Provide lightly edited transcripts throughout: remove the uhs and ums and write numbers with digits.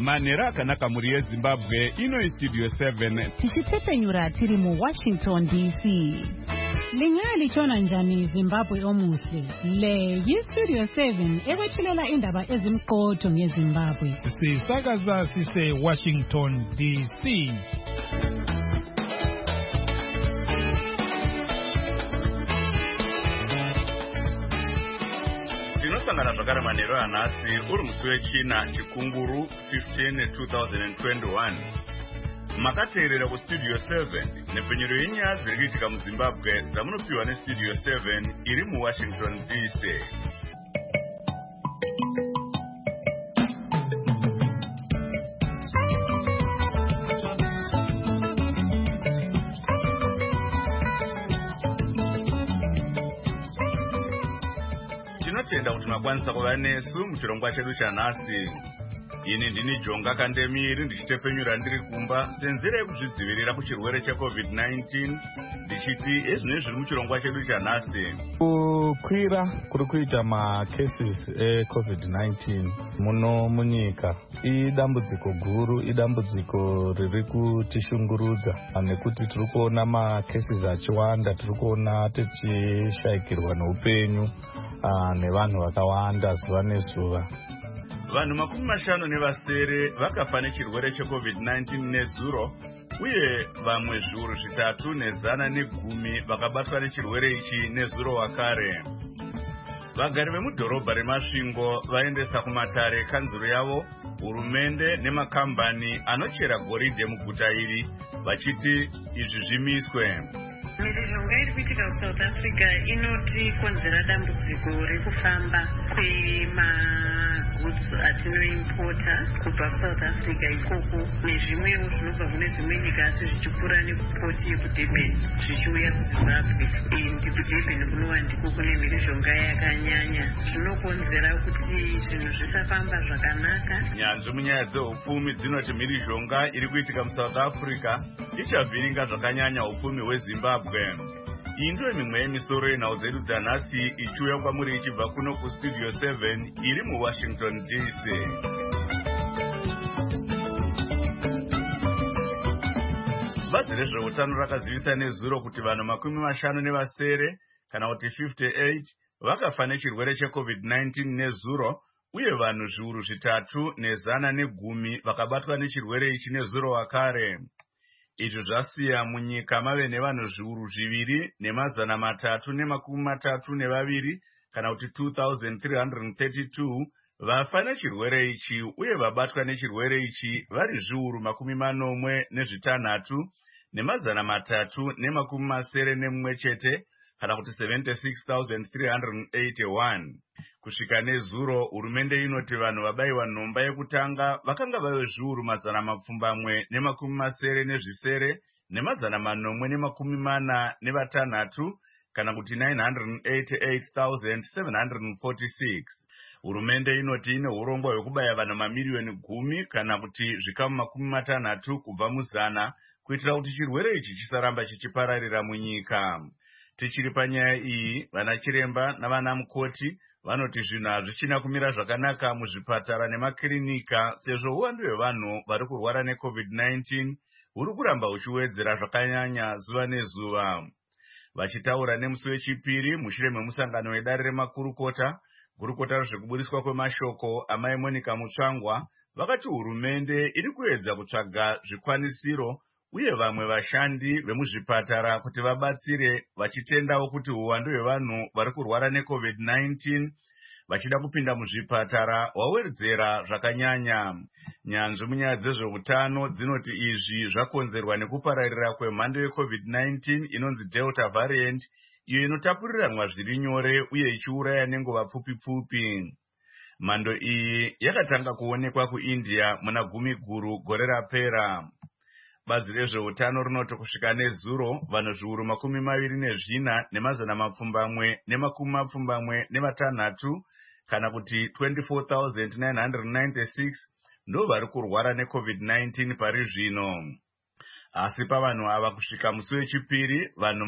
manhero akanaka muri yeZimbabwe. Ino iStudio 7 tichitepenyura tiri muWashington DC. Lingalichona njani Zimbabwe omuhle? Le yiStudio 7 ewethulela indaba ezimqotho ngeZimbabwe. Sisakaza sise Washington DC. tinosangana zvakare manhero anhasi uri musi wechina chikunguru 15 2021. makateerera kuStudio 7 nepfenyuro yenyaya dziri kuitika muZimbabwe dzamunopiwa neStudio 7 iri muWashington DC. tinotenda kuti makwanisa kuva nesu muchirongwa chedu chanhasi. ini ndini Jonga Kandemiri ndichitepenyura ndiri kumba senzira yekuzvidzivirira kuchirwere cheCovid-19 ndichiti ezvinenge zviri muchirongwa chedu chanhasi. Kukwira kuri kuita macases eCovid-19 muno munyika idambudziko guru, idambudziko riri kutishungurudza nekuti tiri kuona macases achiwanda, tiri kuona tichishayikirwa neupenyu nevanhu vakawanda zuva nezuva. vanhu 50 vakafa nechirwere cheCovid-19 nezuro, uye vamwe zviuru 310 vakabatwa nechirwere ichi nezuro wakare. vagari vemudhorobha reMasvingo vaendesa kumatare kanzuro yavo hurumende nemakambani anochera goridhe muguta iri vachiti izvi zvimiswe. Mhirizhonga iri kuitika kuSouth Africa inotikonzera dambudziko rekufamba kwemagoods atinoimpota kubva kuSouth Africa ikoko nezvimwewo zvinobva kune dzimwe nyika asi zvichipfuura nekupoti yekuDurban zvichiuya kuZimbabwe. ndikuDurban kunowandiko kune mhirizhonga yakanyanya, zvinokonzera kuti zvinhu zvisafamba zvakanaka. nyanzvi munyaya dzehupfumi dzinoti mhirizhonga iri kuitika muSouth Africa ichavhiringa zvakanyanya upfumi hweZimbabwe. iyi ndiyo mimwe yemisoro yenhau dzedu dzanhasi ichiuya kwamuri ichibva kuno kuStudio 7 iri muWashington DC. bazi rezveutano rakazivisa nezuro kuti vanhu 50 kana kuti 58 vakafa nechirwere cheCovid-19 nezuro, uye vanhu zviuru 310 vakabatwa nechirwere ichi nezuro wakare. izvi zvasiya munyika mave nevanhu zviuru 2,332 kana kuti 2,332 vafa nechirwere ichi, uye vabatwa nechirwere ichi vari zviuru 86,391 chete kana kuti 76,381. kusvika nezuro hurumende inoti vanhu vabayiwa nhomba yekutanga vakanga vave zviuru 748,846 kana kuti 988,746. hurumende inoti ine urongwa hwekubaya vanhu mamiriyoni 10 kana kuti zvikamu 60 kubva muzana kuitira kuti chirwere ichi chisaramba chichipararira munyika. tichiri panyaya iyi, vana chiremba navana mukoti vanoti zvinhu hazvichina kumira zvakanaka muzvipatara nemakirinika sezvo uwandu hwevanhu vari kurwara neCovid-19 huri kuramba huchiwedzera zvakanyanya zuva nezuva. vachitaura nemusi wechipiri mushure memusangano wedare remakurukota, gurukota rezvekubudiswa kwemashoko amai Monica Mutsvangwa vakati hurumende iri kuedza kutsvaga zvikwanisiro uye vamwe vashandi vemuzvipatara kuti vabatsire, vachitendawo kuti uwandu hwevanhu vari kurwara neCovid-19 vachida kupinda muzvipatara hwawedzera zvakanyanya. nyanzvi munyaya dzezveutano dzinoti izvi zvakonzerwa nekupararira kwemhando yeCovid-19 inonzi Delta variant, iyo inotapuriranwa zviri nyore uye ichiuraya nenguva pfupi. mhando iyi yakatanga kuonekwa kuIndia muna Gumiguru gore rapera. bazi rezveutano rinoti kusvika nezuro vanhu zviuru 24,776 kana kuti 24,996 ndo vari kurwara neCovid-19 pari zvino. asi pavanhu ava kusvika musi wechipiri vanhu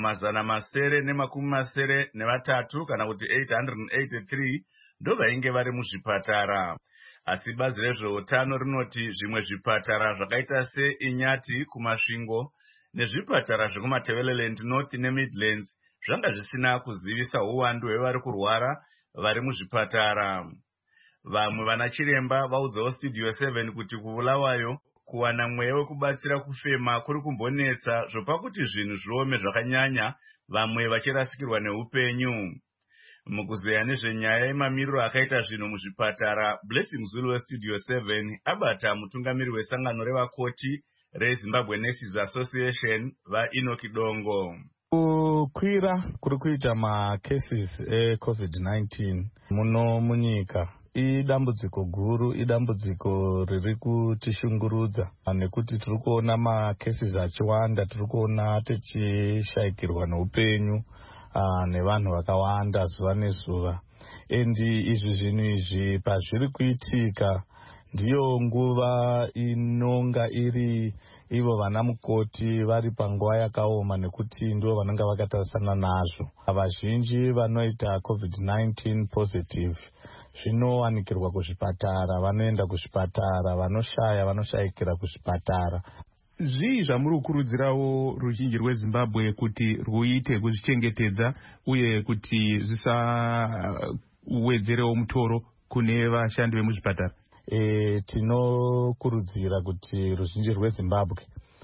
783 kana kuti 883 ndo vainge vari muzvipatara. asi bazi rezveutano rinoti zvimwe zvipatara zvakaita seInyati kumasvingo nezvipatara zvekumateveleland North neMidlands zvanga zvisina kuzivisa uwandu hwevari kurwara vari muzvipatara. Vamwe vanachiremba vaudzawo Studio 7 kuti kuBulawayo kuwana mweya wekubatsira kufema kuri kumbonetsa zvopakuti zvinhu zviome zvakanyanya, vamwe vachirasikirwa neupenyu. Mukuzeya nezvenyaya yemamiriro akaita zvinhu muzvipatara, Blessing Zulu weStudio 7 abata mutungamiri wesangano revakoti reZimbabwe Nurses Association vaEnoch Dongo. Kukwira kuri kuita macases eCovid-19 muno munyika idambudziko guru, idambudziko riri kutishungurudza nekuti tiri kuona macases achiwanda, tiri kuona tichishayikirwa neupenyu nevanhu vakawanda zuva nezuva. Izvi zvinhu izvi pazviri kuitika ndiyo nguva inonga iri ivo vana mukoti vari panguva yakaoma nekuti ndivo vanenge vakatarisana nazvo. Vazhinji vanoita COVID-19 positive zvinowanikirwa kuzvipatara, vanoenda kuzvipatara, vanoshaya vanoshayikira kuzvipatara. Zvii zvamuri kukurudzirawo ruzhinji rweZimbabwe kuti ruite kuzvichengetedza uye kuti zvisawedzerewo mutoro kune vashandi vemuzvipatara? Tinokurudzira kuti ruzhinji rweZimbabwe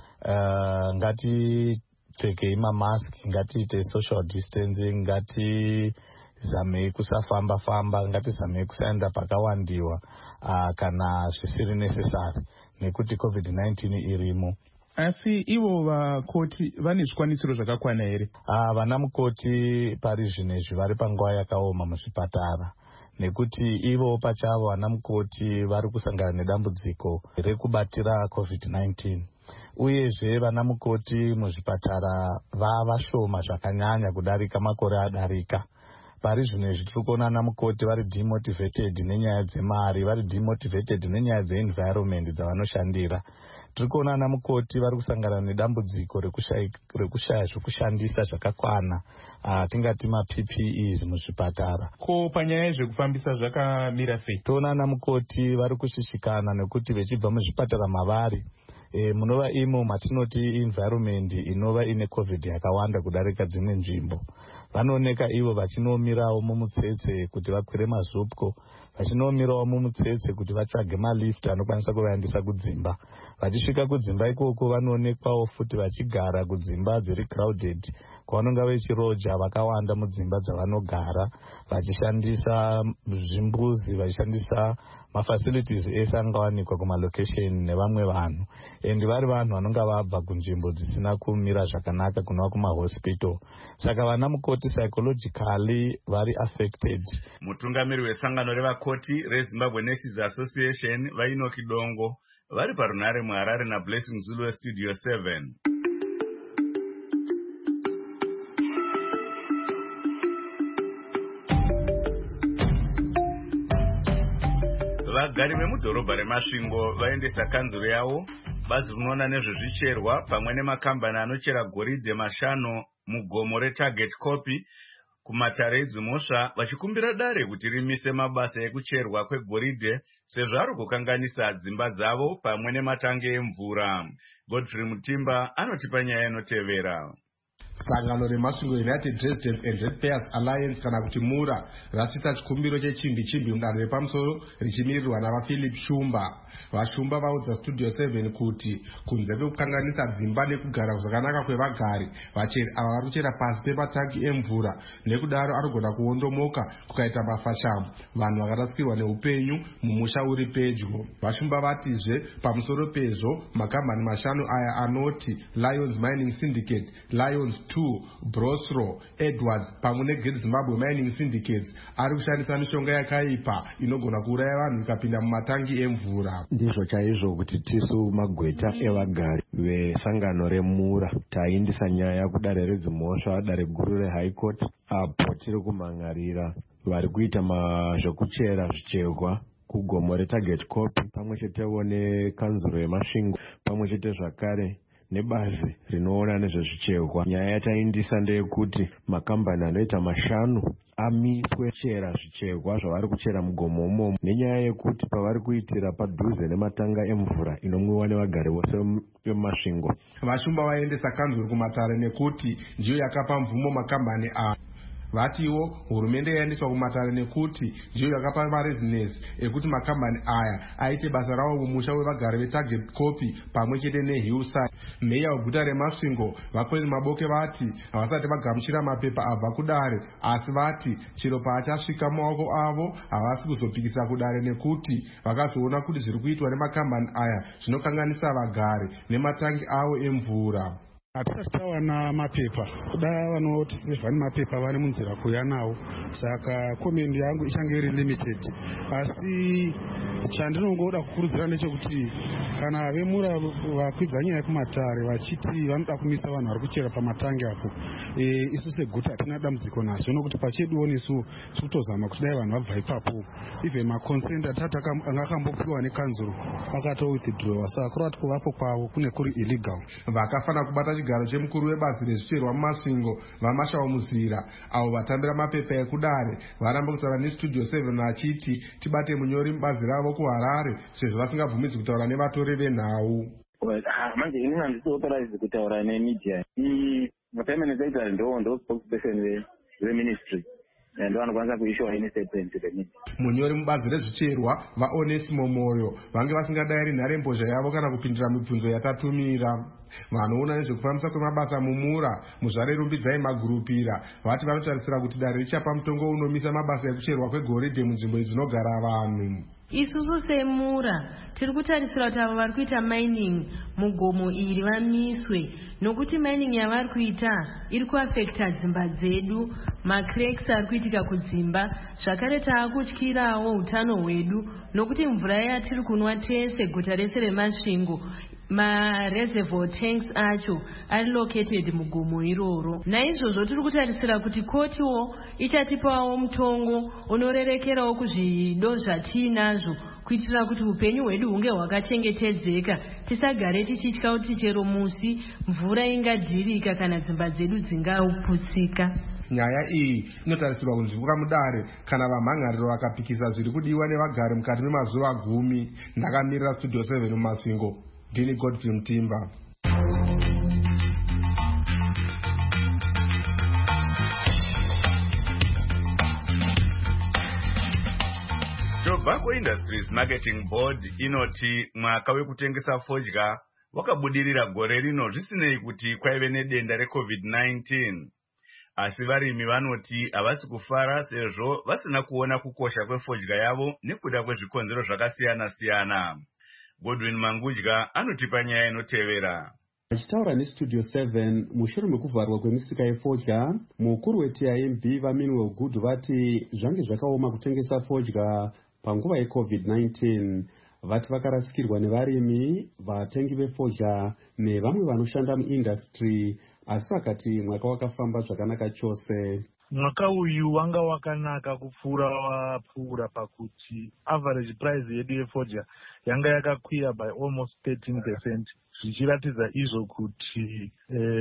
ngatipfekei mamaski, ngatiite social distancing, ngatizamei kusafamba-famba, ngatizamei kusaenda pakawandiwa kana zvisiri necessary nekuti COVID-19 irimo. Asi ivo vakoti vane zvikwanisiro zvakakwana here? Vana mukoti pari zvinezvi vari panguva yakaoma muzvipatara nekuti ivo pachavo vana mukoti vari kusangana nedambudziko rekubatira COVID-19. Uyezve vana mukoti muzvipatara vavashoma zvakanyanya kudarika makore adarika. Pari zvinezvi tiri kuona vana mukoti vari demotivated nenyaya dzemari, vari demotivated nenyaya dzeenvironment dzavanoshandira. Tiri kuona vana mukoti vari kusangana nedambudziko rekushaya zvokushandisa zvakakwana, tingati maPPEs muzvipatara. Ko panyaya yezvekufambisa zvakamira sei? Toona vana mukoti vari kushishikana nekuti vechibva muzvipatara mavari munova imo matinoti environment inova ine COVID yakawanda kudarika dzimwe nzvimbo. Vanooneka ivo vachinomirawo mumutsetse kuti vakwire mazupko, vachinomirawo mumutsetse kuti vatsvage malift anokwanisa kuvaendesa kudzimba. Vachisvika kudzimba ikoko vanoonekwawo futi vachigara kudzimba dziri crowded, kwavanonga vechiroja vakawanda mudzimba dzavanogara, vachishandisa zvimbuzi, vachishandisa mafacilities ese angawanikwa kumalocation nevamwe vanhu. Vari vanhu vanonga vabva kunzvimbo dzisina kumira zvakanaka kunova kumahospital. Saka vana mukoti psychologically vari affected. Mutungamiri wesangano revakoti reZimbabwe Nurses Association vaEnoch Dongo vari parunhare muHarare naBlessing Zulu weStudio 7. Vagari vemudhorobha reMasvingo vaendesa kanzuro yavo bazi rinoona nezvezvicherwa pamwe nemakambani anochera goridhe mashanu mugomo reTarget Copy kumatare eDzimhosva vachikumbira dare kuti rimise mabasa ekucherwa kwegoridhe sezvo ari kukanganisa dzimba dzavo pamwe nematangi emvura. Godfrey Mutimba anotipa nyaya inotevera. Sangano reMasvingo United Residents and Ratepayers Alliance kana kuti MURA rasisa chikumbiro chechimbi mudanho repamusoro richimirirwa navaPhilip Shumba. VaShumba vaudza Studio 7 kuti kunze kwekukanganisa dzimba nekugara zvakanaka kwevagari, vacheri ava vari kuchera pasi pematangi emvura, nekudaro arigona kuondomoka kukaita mafashamu vanhu vakarasikirwa neupenyu mumusha uri pedyo. VaShumba vatizve pamusoro pezvo makambani mashanu aya anoti Lions Mining Syndicate, Lions 2, Brosro, Edwards pamwe neGreat Zimbabwe Mining Syndicates ari kushandisa mishonga yakaipa inogona kuuraya vanhu ikapinda mumatangi emvura. Ndizvo chaizvo kuti tisu magweta evagari vesangano reMURA taindisa nyaya kudare reDzimhosva, dare guru reHigh Court, apo tiri kumhangarira vari kuita zvekuchera zvicherwa kugomo reTarget Copy pamwe chetewo nekanzuro yeMasvingo pamwe chete zvakare nebazi rinoona nezvezvichekwa. Nyaya yataindisa ndeyekuti makambani anoita 5 amiswe kuchera zvichekwa zvavari kuchera mugomo umomo, nenyaya yekuti pavari kuitira padhuze nematanga emvura inomwiwa nevagari vose vemasvingo. Vashumba vaendesa kanzuro kumatare nekuti ndiyo yakapa mvumo makambani aya. Vatiwo hurumende yaendeswa kumatare nekuti ndiyo yakapa marezinesi ekuti makambani aya aite basa rawo mumusha wevagari vetarget copy pamwe chete nehillside. Meya weguta remasvingo Vakwezi Maboke vati havasati vagamuchira mapepa abva kudare, asi vati chero paachasvika mumaoko avo havasi kuzopikisa kudare nekuti vakazoona kuti zviri kuitwa nemakambani aya zvinokanganisa vagari nematangi avo emvura. Hatisati tawana mapepa, kuda vanotisevha nemapepa vane munzira kuuya nawo, saka komendi yangu ichange iri limited. Asi chandinongoda kukurudzira ndechekuti kana vemura vakwidza nyaya yekumatare vachiti vanoda kumisa vanhu vari kuchera pamatangi apo, isu seguta hatina dambudziko nazvo, nokuti pacheduwo nesu tiri kutozama kuti dai vanhu vabva ipapo. Even maconsent atatu anga akambopiwa nekanzuro akatowithdrawa, saka kurati kuvapo kwavo kune kuri illegal. Vakafana kubata chigaro chemukuru webazi rezvicherwa mumasvingo vaMashawo Muzira avo vatambira mapepa ekudare varamba kutaura nestudio 7 vachiti tibate munyori mubazi ravo kuHarare sezvo vasingabvumidzwi kutaura nevatori venhau. Manje inini handisiauthorize kutaura nemedia. Mutaimenedzaita ndo spokesperson veministry ndo anokwanisa kuishiwa any statement to the media. Munyori mubazi rezvicherwa vaOnesimo Moyo vange vasingadayiri nharembozha yavo kana kupindura mibvunzo yatatumira. Vanoona nezvekufambisa kwemabasa mumura muzvare Rumbidzai Magurupira vati vanotarisira kuti dare richapa mutongo unomisa mabasa ekucherwa kwegoridhe munzvimbo dzinogara vanhu. Isusu semura tiri kutarisira kuti avo vari kuita mining mugomo iri vamiswe, nokuti mining yavari kuita iri kuafekta dzimba dzedu, macracks ari kuitika kudzimba, zvakare taakutyirawo utano hwedu, nokuti mvura yatiri kunwa tese guta rese remasvingo mareservoir tanks acho ari located mugomo iroro. Naizvozvo tiri kutarisira kuti kotiwo ichatipawo mutongo unorerekerawo kuzvido zvatiinazvo kuitira kuti upenyu hwedu hunge hwakachengetedzeka, tisagare tichitya kuti chero musi mvura ingadhirika kana dzimba dzedu dzingaputsika. Nyaya iyi inotarisirwa kunzvimbuka mudare kana vamhangariro vakapikisa zviri kudiwa nevagari mukati memazuva 10. Ndakamirira studio 7 mumasvingo, ndini Godfrey Mutimba. Tobacco Industries Marketing Board inoti mwaka wekutengesa fodya wakabudirira gore rino zvisinei kuti kwaive nedenda reCovid-19. Asi varimi vanoti havasi kufara sezvo vasina kuona kukosha kwefodya yavo nekuda kwezvikonzero zvakasiyana-siyana. Godwin Mangudya anotipa nyaya inotevera. Achitaura nestudio 7 mushure mekuvharwa kwemisika yefodya, mukuru weTIMB vaMinwell Good vati zvange zvakaoma kutengesa fodya panguva yeCovid-19. Vati vakarasikirwa nevarimi, vatengi vefodya nevamwe vanoshanda muindustry, asi vakati mwaka wakafamba zvakanaka chose. Mwaka uyu wanga wakanaka kupfuura wapfuura pakuti average price yedu yefodya yanga yakakwira by almost 13%, zvichiratidza izvo kuti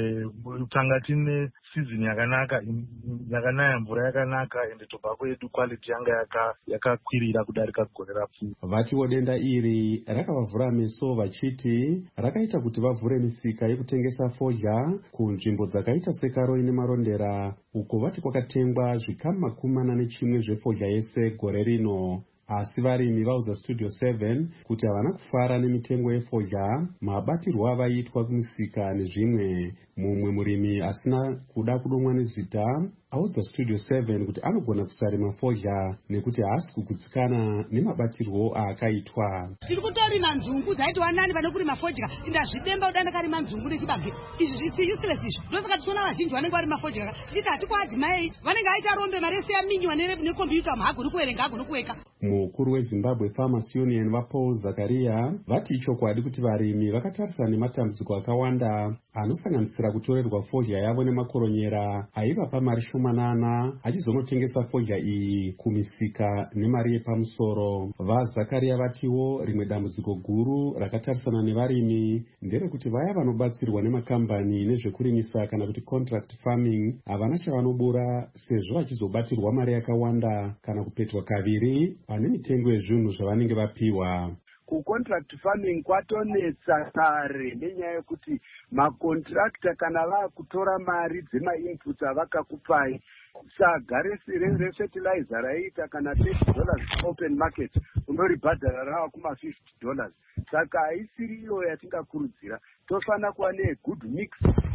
tanga tine season yakanaka, yakanaya mvura yakanaka, ende tobacco yedu quality yanga yakakwirira kudarika gore rapfuura. Vatiwo denda iri rakavavhura meso vachiti rakaita kuti vavhure misika yekutengesa fodya kunzvimbo dzakaita seKaroi neMarondera, uko vati kwakatengwa zvikamu 41 zvefodya yese gore rino. Asi varimi vauza studio 7 kuti havana kufara nemitengo yefodya, mabatirwo avaitwa kumisika nezvimwe. Mumwe murimi asina kuda kudomwa nezita audza studio 7 kuti anogona kusarima fodya nekuti haasi kugutsikana nemabatirwo aakaitwa. Tiri kutorima nzungu dzaiti wanani pane kurima fodya, indazvidemba kuti ndakarima nzungu nechibage. Izvi zvisi useless izvo. Ndosaka tiona vazhinji vanenge varima fodya tichiti hatikwaadzimai vanenge aita rombe marese yaminywa nekombiyuta haagoni kuerenga, haagoni kuweka. Mukuru weZimbabwe Farmers Union vaPaul Zakaria vati ichokwadi kuti varimi vakatarisa nematambudziko akawanda anosanganisira vanofanira kutorerwa fodya yavo nemakoronyera aivapa mari shomanana achizonotengesa fodya iyi kumisika nemari yepamusoro. VaZakaria vatiwo rimwe dambudziko guru rakatarisana nevarimi nderekuti vaya vanobatsirwa nemakambani nezvekurimisa kana kuti contract farming havana chavanobura, sezvo vachizobatirwa mari yakawanda kana kupetwa kaviri pane mitengo yezvinhu zvavanenge vapiwa. Kucontract farming kwatonetsa kare nenyaya yekuti makontrakta kana vakutora mari dzemainputs avakakupai sagare refertilizer raiita kana $30 open market unoribhadhara rava kuma$50. Saka haisiri iyo yatingakurudzira. Tofanira kuva negood mix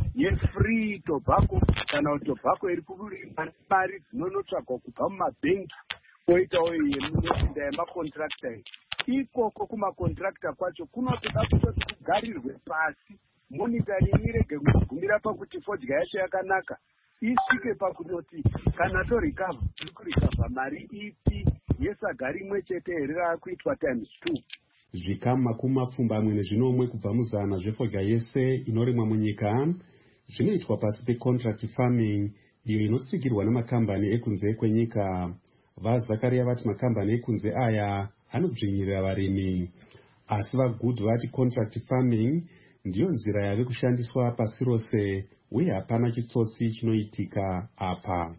yefree tobacco kana tobacco iri kurimwa mari dzinonotsvagwa kubva mumabhengi koitawo yemunoinda yemakontrakta iyi. Ikoko kumakontrakta kwacho kunotoda kutoti kugarirwe pasi monitoring irege kugumira pakuti fodya yacho yakanaka, isvike pakunoti kana torikavha tiri kurikavha mari ipi yesagari imwe chete here rakuitwa ×2. Zvikamu makumi mapfumbamwe nezvinomwe kubva muzana zvefodya yese inorimwa munyika zvinoitwa pasi pecontract farming iyo inotsigirwa nemakambani ekunze kwenyika. VaZakaria vati makambani ekunze aya anodzvinyirira varimi, asi vaGood vati contract farming ndiyo nzira yave kushandiswa pasi rose uye hapana chitsotsi chinoitika apa.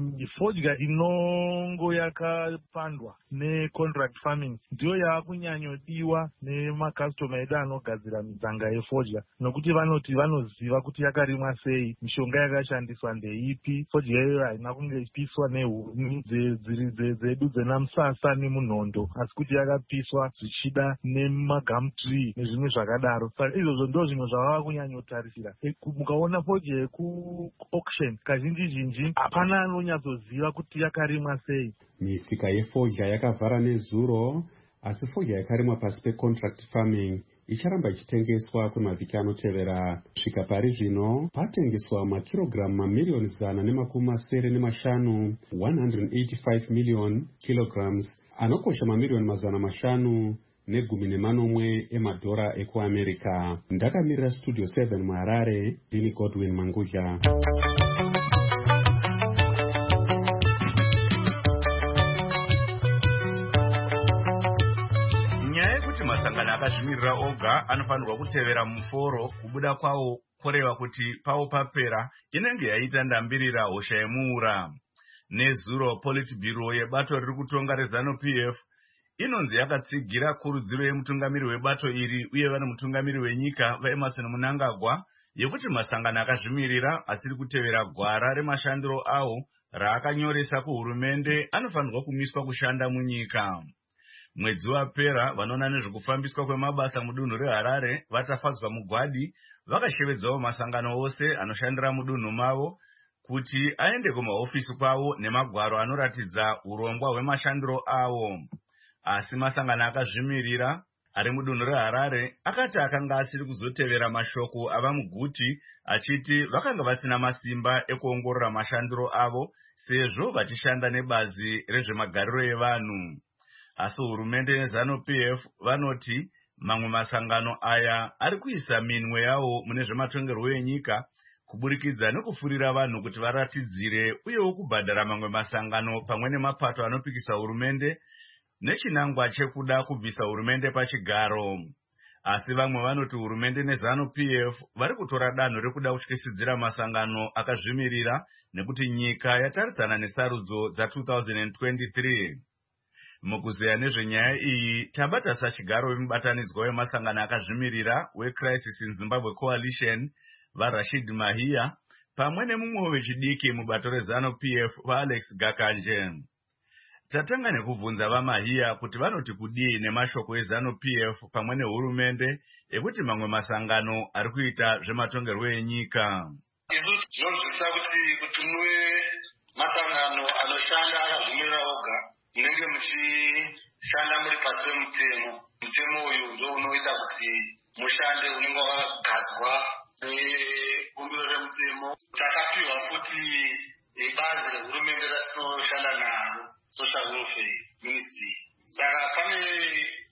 Fodya inongo yakapandwa necontract farming ndiyo yakunyanyodiwa nemakastoma edu anogadzira midzanga yefodya, nokuti vanoti vanoziva kuti yakarimwa sei, mishonga yakashandiswa ndeipi. Fodya iyoyo haina kunge ipiswa nehuni dzedu dzenamusasa nemunondo, asi kuti yakapiswa zvichida nemagumtree nezvimwe zvakadaro. Saka izvozvo ndo zvimwe zvavava kunyanyotarisira. Mukaona fodya yekuauction kazhinji hapana anonyatsoziva kuti yakarimwa sei. Misika yefodya yakavhara nezuro, asi fodya yakarimwa pasi pecontract farming icharamba ichitengeswa kwemavhiki anotevera. Svika pari zvino patengeswa makirogiramu mamiliyoni 195 185 million kilograms anokosha mamiliyoni 510 emadhora ekuAmerica. Ndakamirira Studio 7 muHarare, ndini Godwin Mangudya. Masangano akazvimirira oga anofanirwa kutevera muforo kubuda kwawo kureva kuti pawo papera inenge yaita ndambirira hosha yemuura. Nezuro politburo yebato riri kutonga reZANU-PF inonzi yakatsigira kurudziro yemutungamiri webato iri uye vane mutungamiri wenyika vaEmmerson Mnangagwa yekuti masangano akazvimirira asiri kutevera gwara remashandiro awo raakanyoresa kuhurumende anofanirwa kumiswa kushanda munyika. Mwedzi wapera vanoona nezvekufambiswa kwemabasa mudunhu reHarare vatafadzwa mugwadi vakashevedzawo masangano ose anoshandira mudunhu mavo kuti aende kumahofisi kwavo nemagwaro anoratidza urongwa hwemashandiro avo. Asi masangano akazvimirira ari mudunhu reHarare akati akanga asiri kuzotevera mashoko avamuguti achiti vakanga vasina masimba ekuongorora mashandiro avo sezvo vachishanda nebazi rezvemagariro evanhu. Asi hurumende neZANU-PF vanoti mamwe masangano aya ari kuisa minwe yawo mune zvematongerwo enyika kuburikidza nekufurira vanhu kuti varatidzire uyewo kubhadhara mamwe masangano pamwe nemapato anopikisa hurumende nechinangwa chekuda kubvisa hurumende pachigaro. Asi vamwe vanoti hurumende neZANU-PF vari kutora danho rekuda kutyisidzira masangano akazvimirira nekuti nyika yatarisana nesarudzo dza2023. Mukuzeya nezvenyaya iyi tabata sachigaro wemubatanidzwa wemasangano akazvimirira weCrisis in Zimbabwe Coalition vaRashid Mahia pamwe nemumwe wechidiki mubato reZANU-PF vaAlex Gakanje. Tatanga nekubvunza vaMahia kuti vanoti kudii nemashoko eZANU-PF pamwe nehurumende ekuti mamwe masangano ari kuita zvematongerwo enyika. Izvo zvinonzwisa kuti muwe masangano anoshanda akazvimirira oga munenge muchishanda muri pasi pemutemo. Mutemo uyu ndo unoita kuti mushande unenge wakagadzwa nebumbiro remutemo. Takapiwa futi bazi rehurumende ratinoshanda naro, Social Welfare Ministry. Saka pane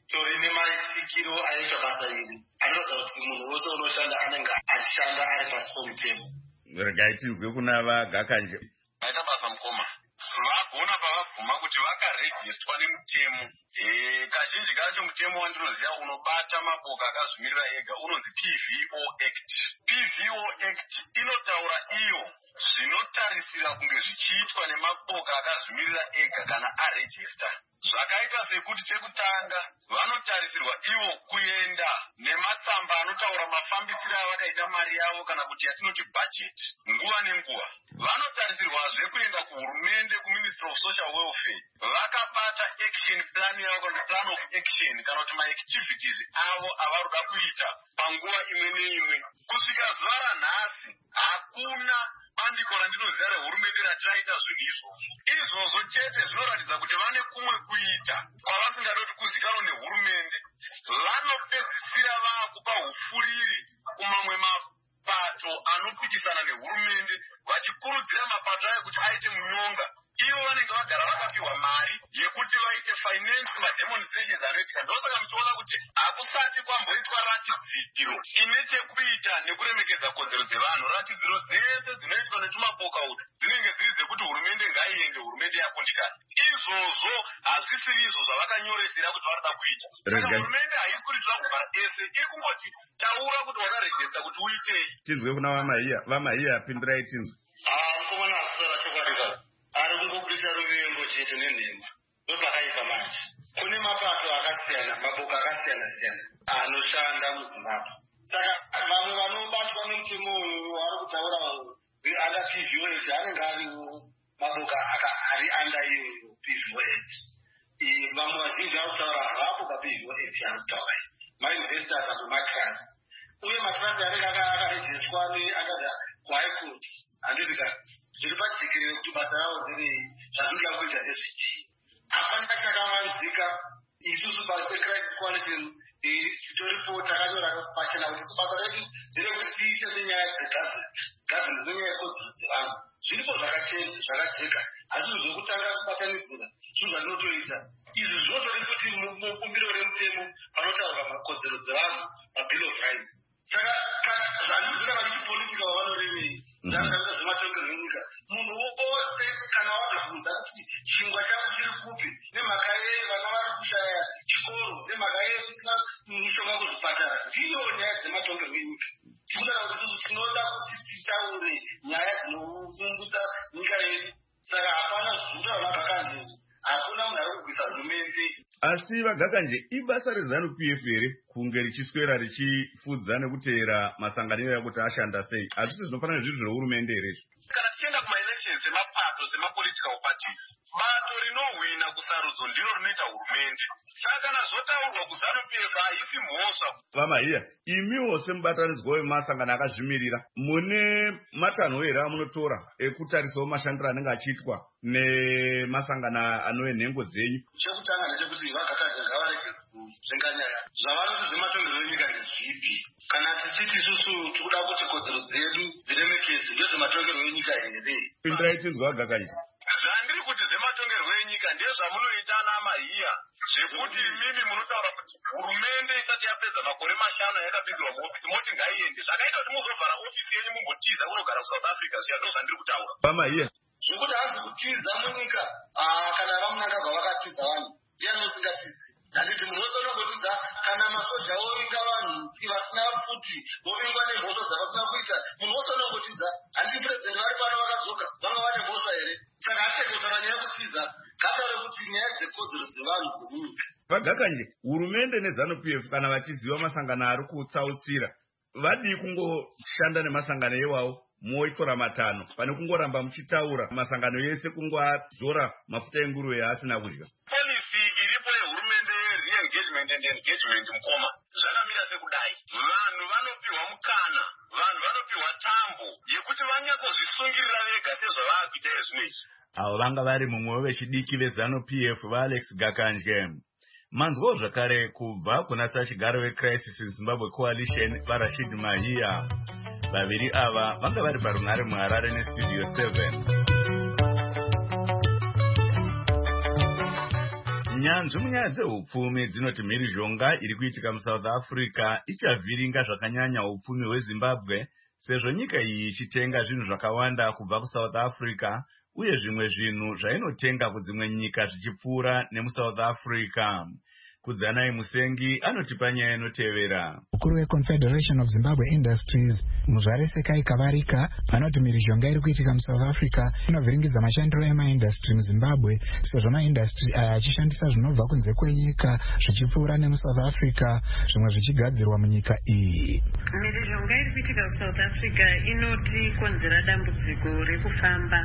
torine maitikiro aitwa basa iri anoratidza kuti munhu wose unoshanda anenge achishanda ari pasi pomutemo. Regai tinzwe kuna vaGakanje. Vaita basa mukoma vagona pavabvuma kuti vakarejistwa nemutemo. Kazhinji kacho mutemo wandinoziva unobata maboka akazvimirira ega unonzi PVO Act. PVO Act inotaura iyo zvinotarisira kunge zvichiitwa nemaboka akazvimirira ega kana arejista. Zvakaita sekuti chekutanga vanotarisirwa ivo kuenda nematsamba anotaura mafambisiro avakaita mari yavo kana kuti yatinoti budget nguva nenguva. Vanotarisirwazve kuenda kuhurumende kuMinistry of Social Welfare vakabata action plan yavo kana plan of action kana kuti maactivities avo avaruda kuita panguva imwe neimwe. Kusvika zuva ranhasi hakuna bandiko randinoziva rehurumende ratiraita zvinhu izvozvo. Izvozvo chete zvinoratidza kuti vane kumwe kuita kwavasingada kuti kuzikanwa nehurumende. Vanopedzisira vakupa hufuriri kumamwe mapato anopikisana nehurumende vachikurudzira mapato ayo kuti aite munyonga. Ivo vanenge vagara vakapiwa mari yekuti vaite finance mademonstrations anoitika. Ndosaka muchiona kuti hakusati kwamboitwa ratidziro ine chekuita nekuremekedza kodzero dzevanhu. Ratidziro dzese dzinoitwa netumapoka utu dzinenge dziri dzekuti hurumende ngaiende, hurumende yakundikana. Izvozvo hazvisiri izvo zvavakanyoresera kuti varida kuita. Saka hurumende haisi kuti tavakugara ese, iri kungoti taura kuti wakarejesta kuti uitei. Tinzwe kuna vamaiya pindirai tinzwe. Mukomana asara chokwadi baba. Ari kungobudisa ruvengo chete nenhemba. Ndopakaipa manje. Kune mapato akasiyana, maboka akasiyana-siyana anoshanda muZimbabwe. Saka vamwe vanobatwa nemutemo uyu vari kutaura anda PVO Act anenge ariwo maboka ari anda iyoyo PVO Act. Vamwe vazhinji vari kutaura havapo paPVO Act ari kutaura mainvestors apomatrust. Uye matrust anenge akarejistwa neandada kuHigh Court handizika zviri pajekerere kuti basa ravo zvirei zvazvinoda kuita nezvichii. Hapana chakavanzika. Isusu basi peCrisis Coalition titoripo takanyora pachena kuti basa redu nderekuti tiite nenyaya dzegavheni nenyaya yekodzero dzevanhu. Zviripo zvakajeka asi zvokutanga kubatanisira zvinhu zvatinotoita. Izvi zvinotori kuti mukumbiro remutemo panotaurwa makodzero dzevanhu paBill of Rights. Saka zvanizvina vachipolitika wavanorevei zvaakaita zvematongerwo enyika. Munhu wose kana wazobvunza kuti chingwa chako chiri kupi, nemhaka yei vana vari kushaya chikoro, nemhaka yei kusina mishonga kuzvipatara, ndiyo nyaya dzematongerwo enyika. Tikudara kuti isusu tinoda kuti titaure nyaya dzinofungudza nyika yedu. Saka hapana zvinotaura maGakanje, hakuna munhu ari kubvisa hurumende. Asi vaGakanje, ibasa reZANU-PF here kunge richiswera richifudza nekuteera masanganiro yakuti ashanda sei? Hazvisi zvinofanira zviri zvehurumende here? Kana tichienda kumaelections emapato semapolitical parties, bato rinohwina kusarudzo ndiro rinoita hurumende. Saka kana zvotaurwa kuZANU-PF haisi mhosva. Vamaiya, imiwo semubatanidzwa wemasangano akazvimirira, mune matanho here amunotora ekutarisawo mashandiro anenge achiitwa nemasangano anove nhengo dzenyu? Chekutanga ndechekuti vaGakanje ngavarege kuzvenganyaya zvavanoti zvematongerwo enyika ndezvipi. Kana tichiti isusu tikuda kuti kodzero dzedu dziremekedzwe ndezvematongerwo enyika here? Pindirai tinzwe vaGakanje. Zvandiri kuti zvematongerwo enyika ndezvamunoita ana Mahiya, zvekuti imimi munotaura kuti hurumende isati yapedza makore 5 yakapinzwa muofisi moti ngaiende. Zvakaita kuti muzovhara ofisi yenyu mumbotiza kunogara kuSouth Africa zviya, ndo zvandiri kutaura. Vamaiya, zvekuti hazi kutiza munyika kana vamunangagwa vakatiza vanhu ndiani usingatizi. Handiti munhu wese unongotiza kana masoja vovinga vanhu vasina futi vovingwa nemhosva dzavasina kuita. Munhu wese unongotiza. Handiti purezidendi vari pano vakazoka vanga vane mhosva here? Saka hatenge kutaura nyaya yekutiza, ngataure kuti nyaya dzekodzero dzevanhu dzemunyika. vaGakanje, hurumende neZANU-PF kana vachiziva masangano ari kutsautsira, vadii kungoshanda nemasangano iwawo moitora matanho pane kungoramba muchitaura masangano yese kungoazora mafuta enguruve yaasina kudya? Policy iripo yehurumende re-engagement and engagement mukoma zvakamira sekudai. Vanhu vanopiwa mukana, vanhu vanopiwa tambo yekuti vanyatsozvisungirira vega sezvavaakuita zvino izvi. Avo vanga vari mumwe wevechidiki veZANU-PF vaAlex Gakanje. Manzwawo zvakare kubva kuna sachigaro weCrisis in Zimbabwe Coalition vaRashid Mahiya. Vaviri ava vanga vari parunhare muHarare neStudio 7. nyanzvi munyaya dzeupfumi dzinoti mhirizhonga iri kuitika muSouth Africa ichavhiringa zvakanyanya upfumi hweZimbabwe sezvo nyika iyi ichitenga zvinhu zvakawanda kubva kuSouth Africa uye zvimwe zvinhu zvainotenga kudzimwe nyika zvichipfuura nemuSouth Africa. Kudzanai Musengi anotipa nyaya inotevera. Mukuru weConfederation of Zimbabwe Industries Muzvare Sekai Kavarika vanoti mhirizhonga iri kuitika muSouth Africa inovhiringidza mashandiro emaindastry muZimbabwe sezvo maindastry aya achishandisa zvinobva kunze kwenyika zvichipfuura nemuSouth Africa zvimwe zvichigadzirwa munyika iyi. Mhirizhonga iri kuitika muSouth Africa inoti konzera dambudziko rekufamba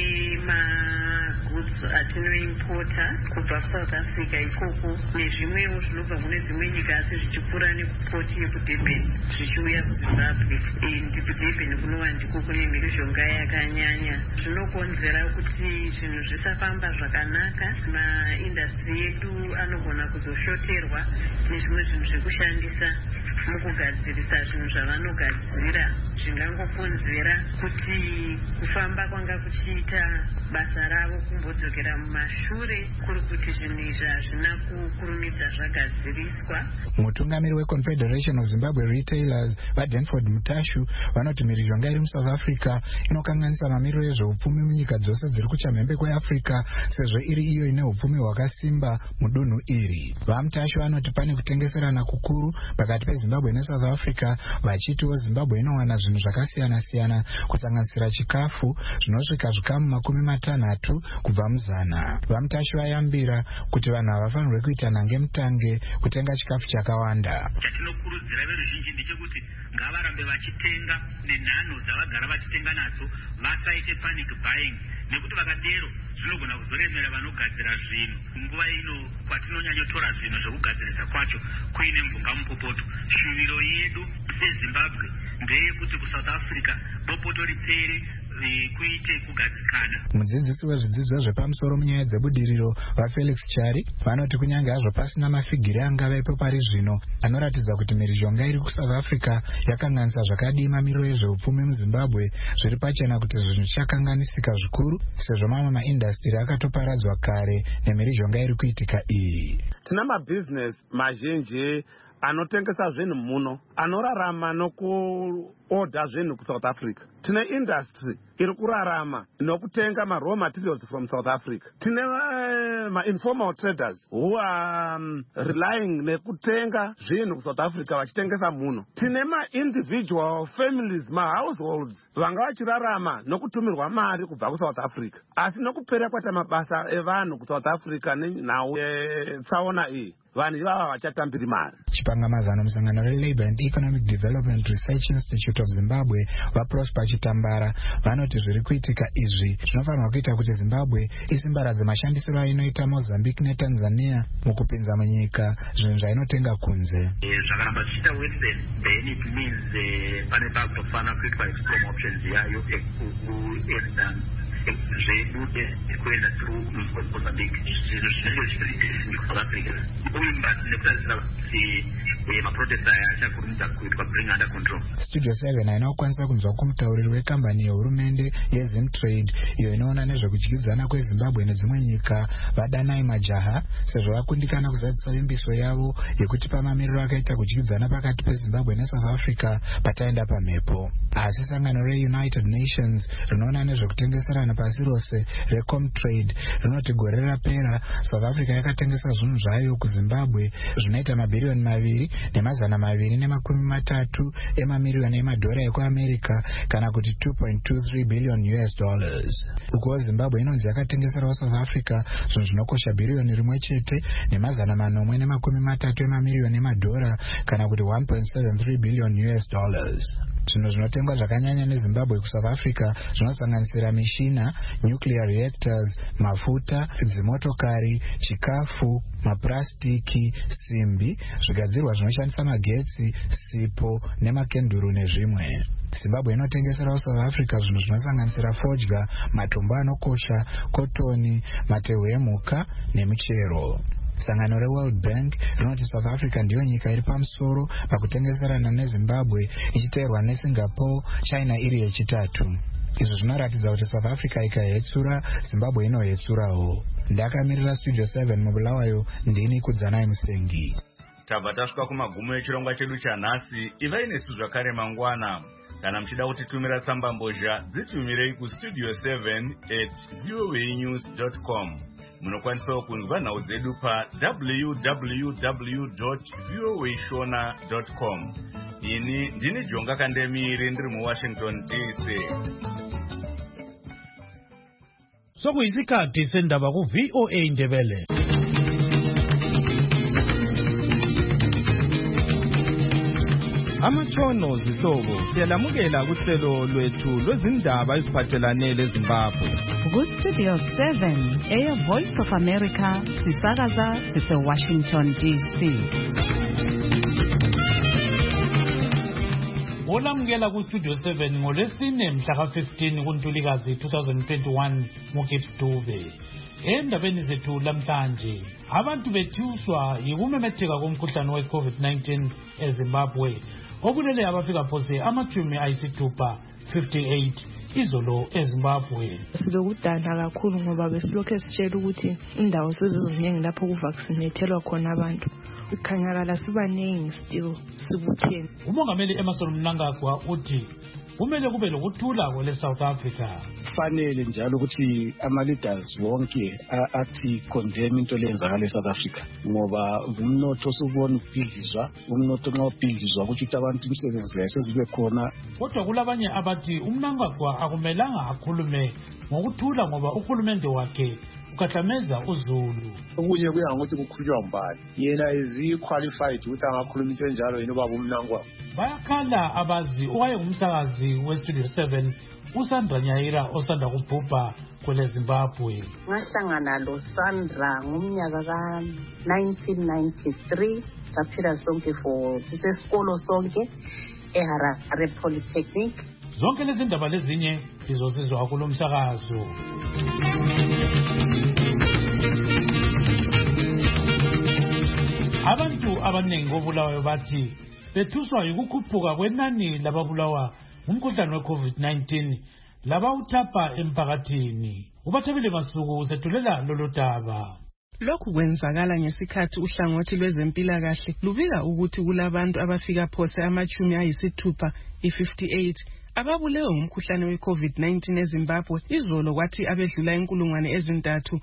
kwemagoods atinoimpota kubva kuSouth Africa ikoko nezvimwewo zvinobva kune dzimwe nyika asi zvichipfuura nekupoti yekuDurban zvichiuya kuZimbabwe. NdikuDurban kunova ndiko kune mhirizhonga yakanyanya. Zvinokonzera kuti zvinhu zvisafamba zvakanaka. Maindastry edu anogona kuzoshoterwa nezvimwe zvinhu zvekushandisa mukugadzirisa zvinhu zvavanogadzira. Zvingangokonzera kuti kufamba kwanga kuchiita basa ravo kumbodzokera mumashure kuri kuti zvinhu izvi hazvina kukurumidza zvagadziriswa. Mutungamiri weConfederation of Zimbabwe Retailers vaDenford Mutashu vanoti mhirizhonga iri muSouth Africa inokanganisa mamiriro ezveupfumi munyika dzose dziri kuchamhembe kweAfrica sezvo iri iyo ine upfumi hwakasimba mudunhu iri. VaMutashu vanoti pane kutengeserana kukuru pakati peZimbabwe neSouth Africa vachitiwo Zimbabwe inowana zvinhu zvakasiyana-siyana kusanganisira chikafu zvinosvika zvikamu 60 kubva muzana. VaMutashu vayambira kuti vanhu havafanirwe kuita nangemutange kutenga chikafu chakawanda. Chatinokurudzira veruzhinji ndechekuti ngavarambe vachitenga nenhano dzavagara vachitenga nadzo, vasaite panic buying nekuti vakadero zvinogona kuzoremera vanogadzira zvinhu. Nguva ino kwatinonyanyotora zvinhu zvekugadzirisa kwacho kuine mvunga mupopoto. Shuviro yedu seZimbabwe ndeyekuti kuSouth Africa bopoto ripere kuite kugadzikana. Mudzidzisi wezvidzidzo zvepamusoro munyaya dzebudiriro vaFelix Chari vanoti kunyange hazvo pasina mafigiri angavepo pari zvino anoratidza kuti mhirizhonga iri kuSouth Africa yakanganisa zvakadii mamiriro ezveupfumi muZimbabwe, zviri pachena kuti zvinhu zvichakanganisika zvikuru sezvo mamwe maindastry akatoparadzwa kare nemhirizhonga iri kuitika iyi. Tina mabhizinesi mazhinji anotengesa zvinhu muno anorarama nokuodha zvinhu kuSouth Africa. Tine industry iri kurarama nokutenga raw materials from South Africa. Tine ma-informal traders who are relying nekutenga zvinhu kuSouth Africa vachitengesa muno. Tine ma-individual families, ma-households vanga vachirarama nokutumirwa mari kubva kuSouth Africa. Asi nokupera kwata mabasa evanhu kuSouth Africa nenhau tsaona iyi vanhu ivava vachatambiri mari. Chipangamazano musangano reLabour and Economic Development Research Institute of Zimbabwe vaProsper Chitambara vanoti zviri kuitika izvi zvinofanirwa kuita kuti Zimbabwe isimbaradze mashandisiro ainoita Mozambique neTanzania mukupinza munyika zvinhu zvainotenga kunze. Zvakaramba zvichiita Western then it means pane pakutofana kuitwa export options yayo ekuenda zvedu kuenda through Mozambique zvinhu zvinenge South Africa. Nekutarisa kuti maproject aya achakurumidza kuitwa bring under control. Studio 7 inokwanisa kunzwa kumutauriri wekambani yehurumende yeZimtrade iyo inoona nezvekudyidzana kweZimbabwe nedzimwe nyika vaDanai Majaha sezvo vakundikana kuzadzisa vimbiso yavo yekuti pamamiriro akaita kudyidzana pakati peZimbabwe neSouth Africa pataenda pamhepo. Asi sangano reUnited Nations rinoona nezvekutengeserana pasi rose reComtrade rinoti gore rapera South Africa yakatengesa zvinhu zvayo kuZimbabwe zvinoita mabhiriyoni 2.230 emamiliyoni emadhora ekuAmerica kana kuti $2.23 billion. Uko Zimbabwe inonzi yakatengeserawo South Africa zvinhu zvinokosha bhiriyoni 1.430 emamiliyoni emadhora kana kuti $1.73 billion. Zvinhu zvinotengwa zvakanyanya neZimbabwe kuSouth Africa zvinosanganisira mishina, nuclear reactors, mafuta, dzimotokari, chikafu, mapurasitiki, simbi, zvigadzirwa zvinoshandisa magetsi, sipo nemakenduru nezvimwe. Zimbabwe inotengeserawo South Africa zvinhu zvinosanganisira fodya, matombo anokosha, kotoni, matehwe emhuka nemichero. Sangano reWorld Bank rinoti South Africa ndiyo nyika iri pamusoro pakutengeserana neZimbabwe ichiteerwa neSingapore, China iri yechitatu. izvo zvinoratidza kuti South Africa ikahetsura Zimbabwe inohetsurawo. Ndakamirira Studio 7 muBulawayo, ndini Kudzanai Musengi. Tabva tasvika kumagumo echirongwa chedu chanhasi. Ivai nesu zvakare mangwana. Kana muchida kutitumira tsamba mbozha, dzitumirei kustudio7@voanews.com. Munokwanisawo kunzwa nhau dzedu pa www.voashona.com. Ini ndini Jonga Kandemiri ndiri muWashington DC. Sokuyisikhathi sendaba ku VOA Ndebele. Amatshono zihlobo siyalamukela kuhlelo lwethu lwezindaba eziphathelane leZimbabwe. Ku-Studio 7 eyeVoice of America sisakaza sise-Washington DC. Olamukela ku-Studio 7 ngolwesine mhla ka-15 kuNtulikazi 2021 muGibbs Dube. Endabeni zethu lamhlanje, abantu bethuswa yikumemetheka komkhuhlane we-COVID-19 eZimbabwe. Obulele abafika phose amachumi ayisithupha 58 izolo eZimbabwe. Silokudana kakhulu ngoba besilokhu sitshela ukuthi indawo seziziningi lapho kuvaccinathelwa khona abantu. Ikhanyakala sibaningi still sibutheni. Umongameli Emmerson Mnangagwa uthi kumele kube lokuthula kwele South Africa. Fanele njalo ukuthi ama-leaders wonke athi condemn into lenzakala eSouth Africa ngoba umnotho osubona ubhidlizwa, umnotho nxa ubhidlizwa ukuthi abantu imisebenzi yasezibe khona. Kodwa kulabanye abathi uMnangagwa akumelanga akhulume ngokuthula ngoba uhulumende wakhe ukahlameza uZulu. Okunye kuya ngokuthi kukhulunywa mbani. Yena qualified ukuthi angakhuluma into enjalo yena ubaba uMnangagwa. Bayakhala abazi owayengumsakazi weStudio 7 uSandra Nyaira osanda kubhubha kwele Zimbabwe. Ngahlangana lo Sandra ngomnyaka ka 1993 saphila sonke for isesikolo sonke eHarare Polytechnic. Zonke lezi ndaba lezinye lizozizwa kulomsakazo. Abantu abanengi obulawayo bathi bethuswa yikukhuphuka kwenani lababulawa ngumkhuhlane we-COVID-19 laba uthapha emphakathini. Ubathabile Masuku usethulela lolu daba. Lokhu kwenzakala ngesikhathi uhlangothi lwezempilakahle lubika ukuthi kulabantu abafika phose amachumi ayisithupha 58 ababulewe ngumkhuhlane we-COVID-19 eZimbabwe. Izolo kwathi abedlula inkulungwane ezintathu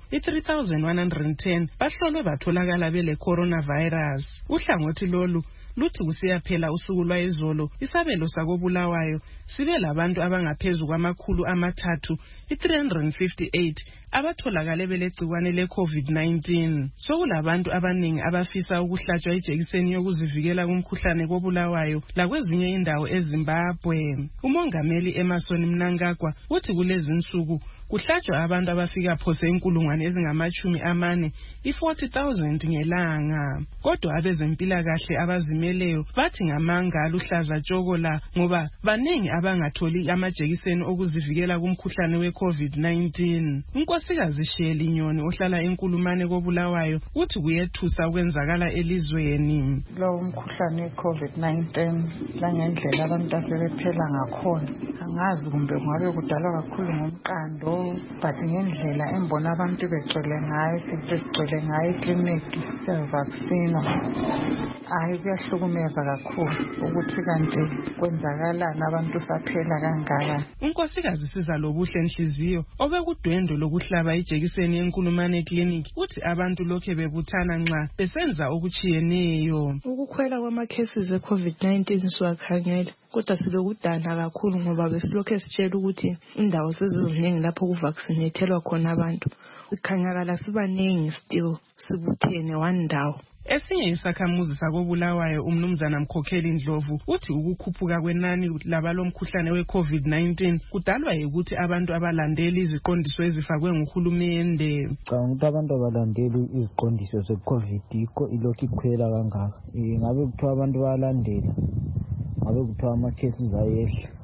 3110 bahlolwe batholakala bele coronavirus. Uhlangothi lolu luthi kusiyaphela usuku lwayizolo isabelo sakobulawayo sibe labantu abangaphezu kwamakhulu amathathu 358 abatholakale belegcikwane le-COVID-19. Sokulabantu abaningi abafisa ukuhlatshwa ijekiseni yokuzivikela kumkhuhlane kobulawayo lakwezinye indawo eZimbabwe. Umongameli Emmerson Mnangagwa uthi kulezi insuku kuhlatshwa abantu abafika phose inkulungwane ezingamachumi amane 40,000 ngelanga. Kodwa abezempilakahle abazimeleyo bathi ngamanga aluhlaza tshoko la ngoba baningi abangatholi amajekiseni okuzivikela kumkhuhlane we-COVID-19. Unkosikazi Sheli Nyoni ohlala enkulumane kobulawayo uthi kuyethusa ukwenzakala elizweni. Lo mkhuhlane we-COVID-19 langendlela abantu asebephela ngakhona angazi kumbe kungabe kudalwa kakhulu ngomqando but ngendlela embona abantu begcwele ngayo sigcwele ngayo ekliniki vaccine hayi kuyahlukumeza kakhulu ukuthi kanti kwenzakalani abantu saphela kangaka. Unkosikazi Sizalobuhle Nhliziyo obekudwendo lokuhlaba ijekiseni yenkulumane ekliniki uthi abantu lokhe bebuthana nxa besenza okuchiyeneyo. Ukukhwela kwama-cases e-COVID-19 siwakhangela kodwa silokudana kakhulu ngoba besilokhu sitshela ukuthi indawo seziziningi lapho kuvaccinathelwa khona abantu. Ikhanyakala sibaningi still sibuthene one ndawo. Esinye isakhamuzi sakobulawayo umnumzana Mkhokheli Ndlovu uthi ukukhuphuka kwenani labalomkhuhlane we-COVID-19 kudalwa ukuthi abantu abalandeli iziqondiso ezifakwe nguhulumende. Ngicabanga ukuthi abantu abalandeli iziqondiso ze-COVID ilokhu ikhwela kangaka. Ngabe kuthiwa abantu bayalandela, ngabe kuthiwa ama-cases ayehla.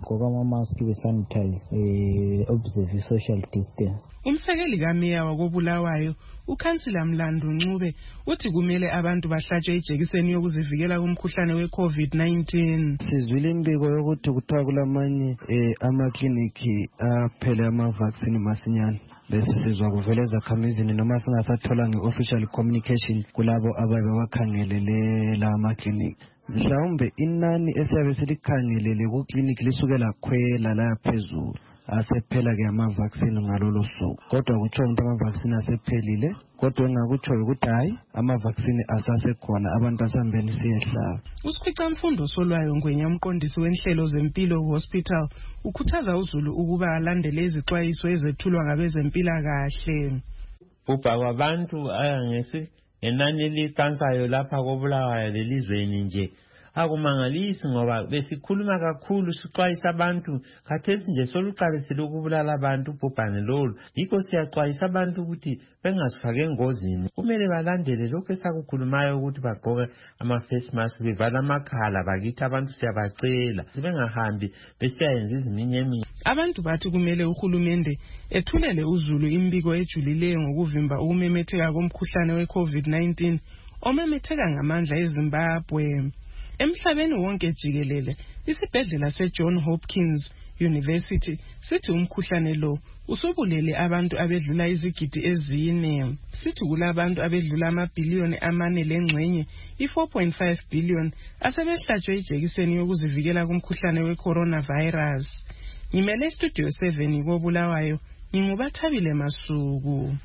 gqoka ama-mask be-sanitize observe social distance. Umsekeli kameya wakobulawayo uKhansila Mlando Ncube uthi kumele abantu bahlatshwe ijekiseni yokuzivikela kumkhuhlane we-COVID-19. Sizwile imbiko yokuthi kuthiwa kulamanye amakliniki aphele ama-vaccine masinyane. Bese sizwa kuvela ezakhamizini noma singasathola nge-official communication kulabo ababe bakhangelele la amakliniki. Mhlawumbe inani esiyabe silikhangelele kukliniki lisukela khwela la phezulu. Asephela-ke ama-vaccine ngalolo suku. Kodwa kutsho ukuthi ama-vaccine asephelile. Kodwa engakutsho ukuthi hayi ama-vaccine asasekhona abantu asambeni siyehlaba. Usikhwicamfundo Solwayo Ngwenya umqondisi wenhlelo zempilo hospital ukhuthaza uzulu ukuba alandele izixwayiso ezethulwa ngabezempilakahle. Bhubha kwabantu ayangesi enani liqansayo lapha koBulawayo lelizweni nje akumangalisi ngoba besikhuluma kakhulu sixwayisa abantu khathesi nje soluqalisile ukubulala abantu ubhubhane lolu. Yikho siyaxwayisa abantu ukuthi bengasifake engozini. Kumele balandele lokho esakukhulumayo ukuthi bagqoke ama-face mask bevala amakhala bakithi abantu siyabacela bengahambi besiyayenza iziminyeminya. Abantu bathi kumele uhulumende ethulele uzulu imbiko ejulileyo ngokuvimba ukumemetheka komkhuhlane we-COVID-19 omemetheka ngamandla eZimbabwe. Emhlabeni wonke jikelele isibhedlela seJohn Hopkins University sithi umkhuhlane lo usobulele abantu abedlula izigidi ezine. Sithi kulabantu abedlula amabhiliyoni 4.4 i-4.5 billion asebehlatshwe ijekiseni yokuzivikela kumkhuhlane we-coronavirus. Ngimele Studio 7 koBulawayo ngingubathabile Masuku.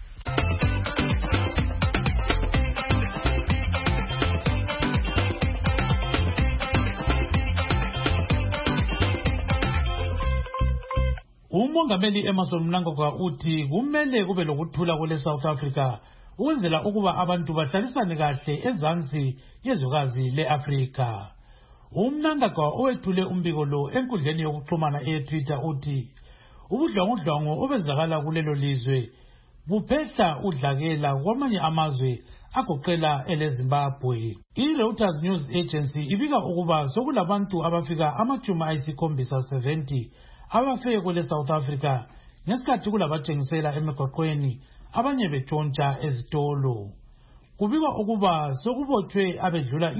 Umongameli Emmerson Mnangagwa uthi kumele kube lokuthula kule South Africa ukwenzela ukuba abantu bahlalisane kahle ezansi yezwekazi leAfrika. Mnangagwa owethule umbiko lo enkundleni yokuxhumana eTwitter uthi ubudlwangudlwangu obenzakala kulelo lizwe buphehla udlakela kwamanye amazwe agoqela eleZimbabwe. I-Reuters News Agency ibika ukuba sokulabantu abafika 70 abafe kule South Africa ngesikhathi kulabatshengisela emigwaqweni abanye betshontsha ezitolo. Kubikwa ukuba sokubotshwe abedlula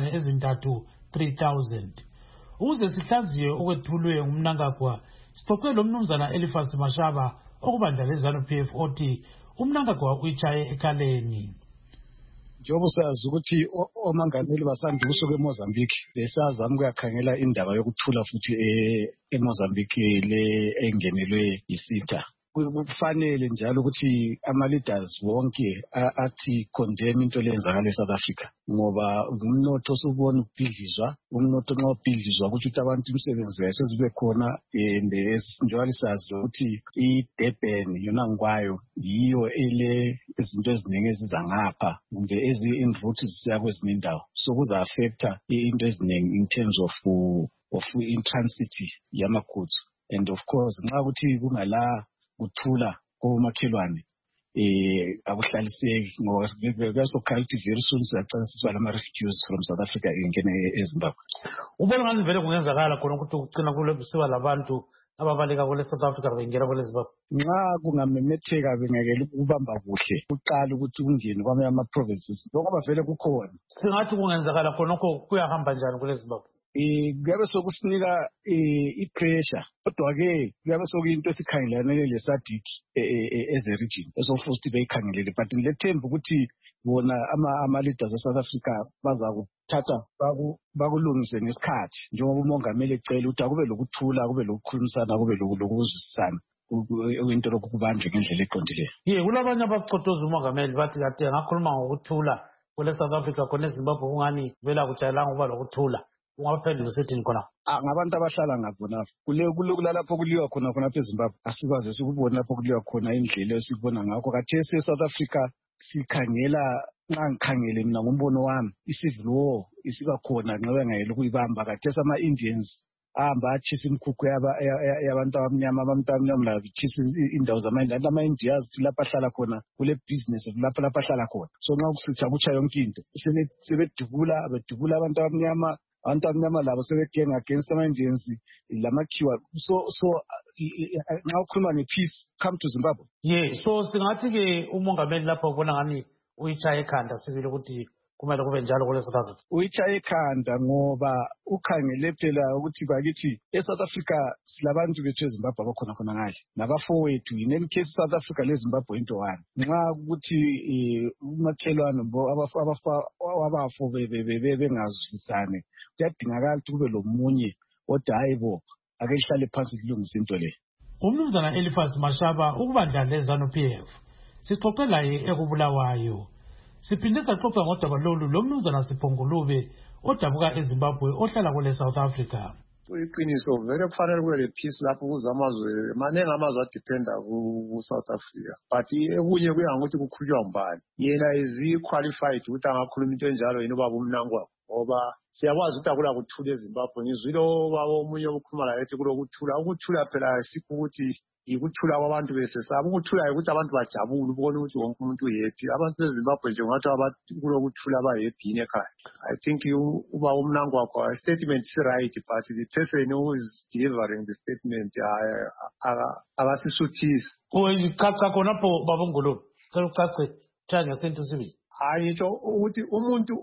3,000. Ukuze sihlaziye okwethulwe nguMnangagwa sixoxe lo mnumzana Elifas Mashaba okubandla leZANU-PF othi uMnangagwa uyichaye ekhaleni. Njengoba sazi ukuthi omangameli basanda ukusuka eMozambique besazama ukuyakhangela indaba yokuthula futhi eMozambique le engenelwe isitha. Kufanele njalo ukuthi ama-leaders wonke athi condemn into leyenzakala eSouth Africa ngoba umnotho osubona ubhidlizwa. Umnotho nxa ubhidlizwa ukuthi abantu imisebenzi yasezibe khona njengoba sazi ukuthi iDurban yona ngikwayo yiyo ele izinto eziningi eziza ngapha kumbe ezi-inroute zisiya kwezinye indawo. So kuza affecta into eziningi in terms of in-transit yama-goods. And of course nxa ukuthi kungala kuthula komakhelwane akuhlaliseki ngoba kuyasokhala ukuthi very soon siyacanisiswa lama-refugees from South Africa ingene eZimbabwe. Ubona ngathi vele kungenzakala khona ukuthi ugcina kusiba labantu ababaleka kule South Africa bengena kule Zimbabwe. Nxa kungamemetheka bengekela ukubamba kuhle uqala ukuthi ungene kwamanye ama-provinces lokho abavele kukhona. Singathi kungenzakala khonokho kuyahamba njani kule Zimbabwe? Kuyabe sokusinika i-pressure kodwa-ke kuyabe sokuyinto esikhangelane le-SADC as a region esofuza ukuthi beyikhangelele but ngilethemba ukuthi bona ama-leaders eSouth Africa bazakuthatha bakulungise ngesikhathi njengoba umongameli ecela ukuthi akube lokuthula kube lokukhulumisana kube lokuzwisisana into lokhu kubanjwe ngendlela eqondileyo. Kulabanye abacotoza umongameli bathi kade ngakhuluma ngokuthula kule South Africa khona eZimbabwe kungani vela kujayelanga ukuba lokuthula. Ungaphendula usithini khona? Ngabantu abahlala ngabona kulalapho kuliwa khona khona eZimbabwe asikwazi ukubona lapho kuliwa khona indlela esikubona ngakho kathesi eSouth Africa sikhangela nxa ngikhangele mina ngombono wami i-civil war isiba khona nxa bengayela ukuyibamba kathesi ama-Indians ahamba atshisa imikhukhu yabantu abamnyama labo bitshisa indawo zama-Indians ama-Indians lapho ahlala khona kule business lapho ahlala khona. So nxa kusitsha kutsha yonke into bedubula abantu abamnyama abantu abamnyama labo sebegenga against ama-Indians lamakhiwa so nxa ukhuluma nge-peace come to Zimbabwe. So singathi-ke umongameli lapho ubona ngani uyitshaye ekhanda sibili ukuthi kumele kube njalo kule South Africa. Uyitshaye ekhanda ngoba ukhangele phela ukuthi bakithi eSouth Africa silabantu bethu eZimbabwe abakhona khona ngale nabafowethu in any case South Africa leZimbabwe into one nxa ukuthi umakhelwane abafo bengazwisisane kuyadingakala ukuthi kube lomunye odayibo ake ihlale phansi kulungisa into le. Umnumzana Eliphas Mashaba ukubandla leZANU-PF sixoxe laye ekubulawayo. Siphinde saxoxa ngodaba lolu lomnumzana Siphongolube odabuka eZimbabwe ohlala kule South Africa. Iqiniso vele kufanele kube le-peace lapho kuze amazwe maningi amazwe adependa ku-South Africa but ekunye kuya ngokuthi kukhulunywa ngubani. Yena is-qualified ukuthi angakhuluma into enjalo yini ubaba uMnangagwa ngoba siyakwazi ukuthi akula kuthula eZimbabwe. Ngizwile ubaba omunye okhuluma la ethi kulokuthula. Ukuthula phela sikho ukuthi ikuthula kwabantu besesaba. Ukuthula ukuthi abantu bajabule ubone ukuthi wonke umuntu uhappy. Abantu beZimbabwe nje ngathi kulokuthula abahappy ekhaya. I think uba uMnangagwa statement is right but the person who is delivering the statement akasisuthisi. Uyichacha khonapho baba Ngolo. Cela ucace try ngesento sibili. Ayitsho ukuthi umuntu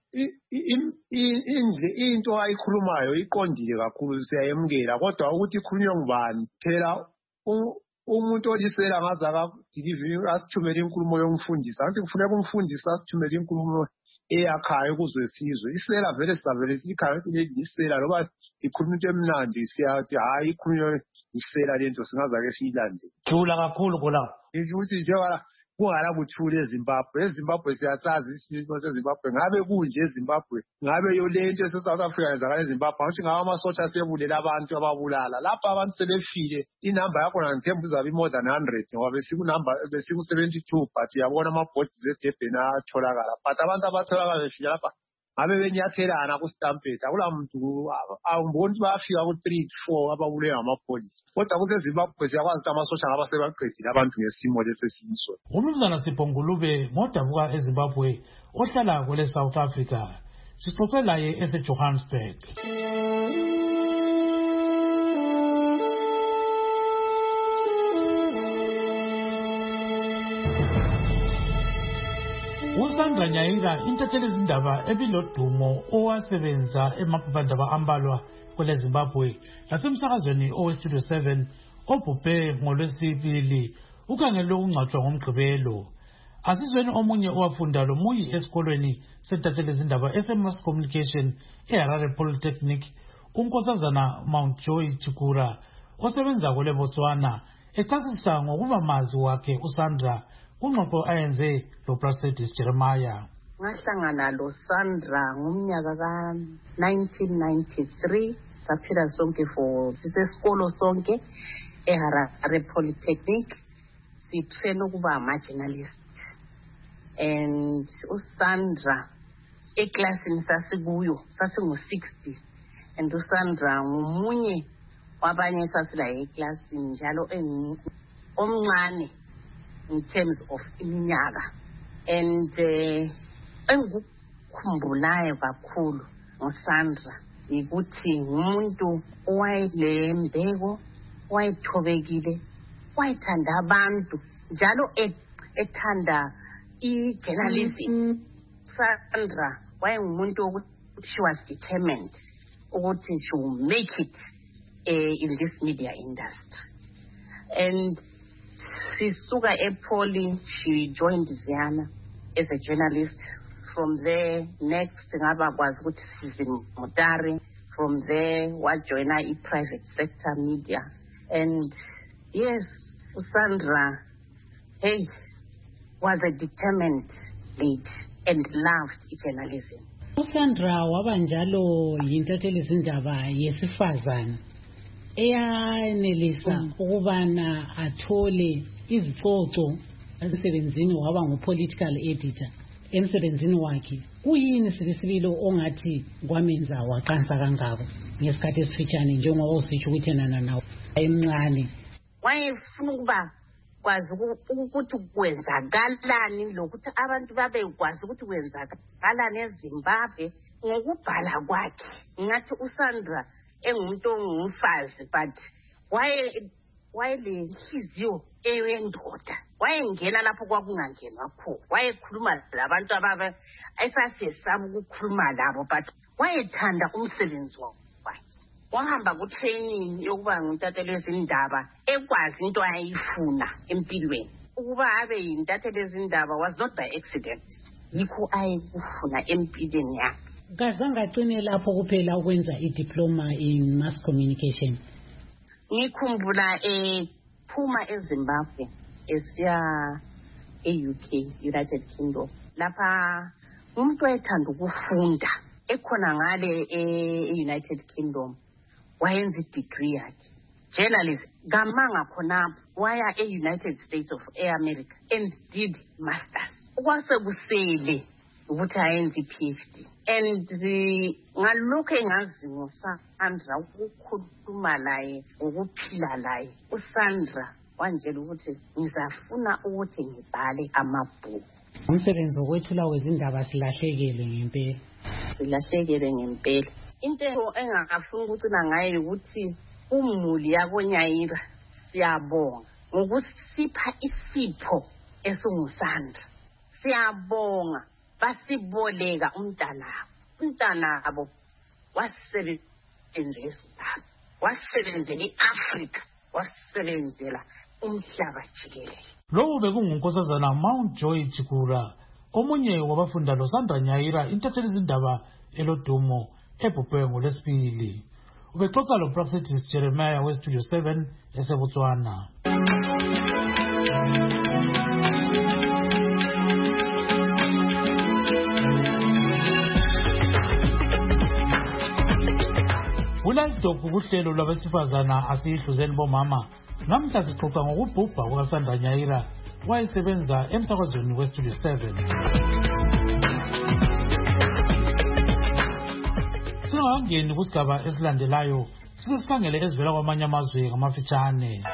into ayikhulumayo iqondile kakhulu siyayemukela kodwa ukuthi ikhulunywe ngubani phela umuntu olisela ngaze akadeliver asithumele inkulumo yomfundisi anti kufuneka umfundisi asithumele inkulumo eyakhaya ukuzwe sizwe isela vele savele sikhaya ukuthi isela loba ikhuluma into emnandi siyathi hayi ikhulunywe isela lento singaze ake siyilande thula kakhulu kola ukuthi njengoba kungala kuthula eZimbabwe siyasazi isimo seZimbabwe ngabe kunje eZimbabwe ngabe yolento eSouth Africa yenzakala eZimbabwe ukuthi ngabe amasotsha sebulela abantu ababulala lapha abantu sebefile inamba yakho ngithemba uzabe more than 100 ngoba besiku 72 but yabona amabhodi zeDurban atholakala but abantu abatholakala befika lapha ngabe benyathelana kuStampede akula muntu awumboni bafika ku 3-4 ababulewe ngamapholisa kodwa kuseZimbabwe siyakwazi ukuthi amasosha ngaba sebaqedile abantu ngesimo lesesiso. Umnumzana Siphongolube ngodabuka eZimbabwe ohlala kule South Africa sixoxe laye eseJohannesburg. uSandra Nyainga intatheli izindaba ebilodumo owasebenza emaphephandaba ambalwa kule Zimbabwe nasemsakazweni oweStudio 7 obhubhe ngolwesibili ukhangele ukungcwatshwa ngomgqibelo. Asizweni omunye owafunda lo muyi esikolweni sentatheli izindaba eseMass Communication eHarare Polytechnic uNkosazana Mount Joy Chikura osebenza kule Botswana echasisa ngokuba mazi wakhe uSandra kungxoxo ayenze loPrasides Jeremiah. Ngahlangana loSandra ngomnyaka ka-1993 saphila sonke sisesikolo sonke eHarare Polytechnic sitrain ukuba ama-journalist and uSandra eklasini sasikuyo sasingu-60 and uSandra ngumunye wabanye sasila eklasini njalo omncane in terms of iminyaka and engikukhumbulayo kakhulu ngoSandra ukuthi umuntu owayelembeko owayethobekile wayethanda abantu njalo ethanda i-journalism. Sandra wayengumuntu ukuthi she was determined ukuthi she will make it in this media industry and sisuka ePoli she joined Ziana as a journalist. From there next ngaba kwazi ukuthi sizimutari. From there wajoina i-private sector media and yes uSandra was a determined lead and loved journalism. uSandra waba njalo yintatheli izindaba yesifazana eyanelisa ukubana athole izicoco emsebenzini waba ngu-political editor emsebenzini wakhe. Kuyini sibisibilo ongathi kwamenza waqansa kangako ngesikhathi esifitshane njengoba usitsho ukuthi yena nawo emncane wayefuna ukuba kwazi ukuthi kwenzakalani lokuthi abantu babekwazi ukuthi kwenzakalani eZimbabwe ngokubhala kwakhe ngathi uSandra engumuntu ongumfazi but wayelenhliziyo eyendoda wayengena lapho kwakungangenwa khona wayekhuluma labantu esasesaba ukukhuluma labo but wayethanda umsebenzi wakhe wahamba ku-training yokuba nguntatheli wezindaba ekwazi into ayifuna empilweni ukuba abe yintatheli wezindaba was not by accident yikho ayekufuna empilweni yakhe kazange agcine lapho kuphela ukwenza idiploma in mass communication. Ngikhumbula phuma eZimbabwe esiya e-UK United Kingdom lapha umuntu wayethanda ukufunda ekhona ngale e-United Kingdom wayenza i-degree yakhe journalism ngamanga khona waya e-United States of America and did masters okwasekusele ukuthi ayenze i-PhD and ngalokho engazi ngoSandra ukukhuluma laye ukuphila laye uSandra wanjela ukuthi ngizafuna ukuthi ngibhale amabhuku umsebenzi wokwethula wezindaba silahlekele ngempela into engakafuni ukucina ngayo ukuthi umuli yakonyayira siyabonga ngokusipha isipho esinguSandra siyabonga basiboleka umntanabo wasebenzela iAfrika wasebenzela umhlaba jikelele. Lowo bekungunkosazana Mount Joy Chikura omunye wabafunda loSandra Nyayira intatheli izindaba elodumo ebhubhe ngolesibili. Ubexoxa loProfetis Jeremiah weStudio 7 eseBotswana. Ulalidokhu kuhlelo lwabesifazana asiyihluzeni bomama namhla sixoxa ngokubhubha kukaSandra Nyayira wayesebenza emsakazweni weStudio 7. Singakangeni kusigaba esilandelayo sikhangele ezivela kwamanye amazwe ngamafitshane.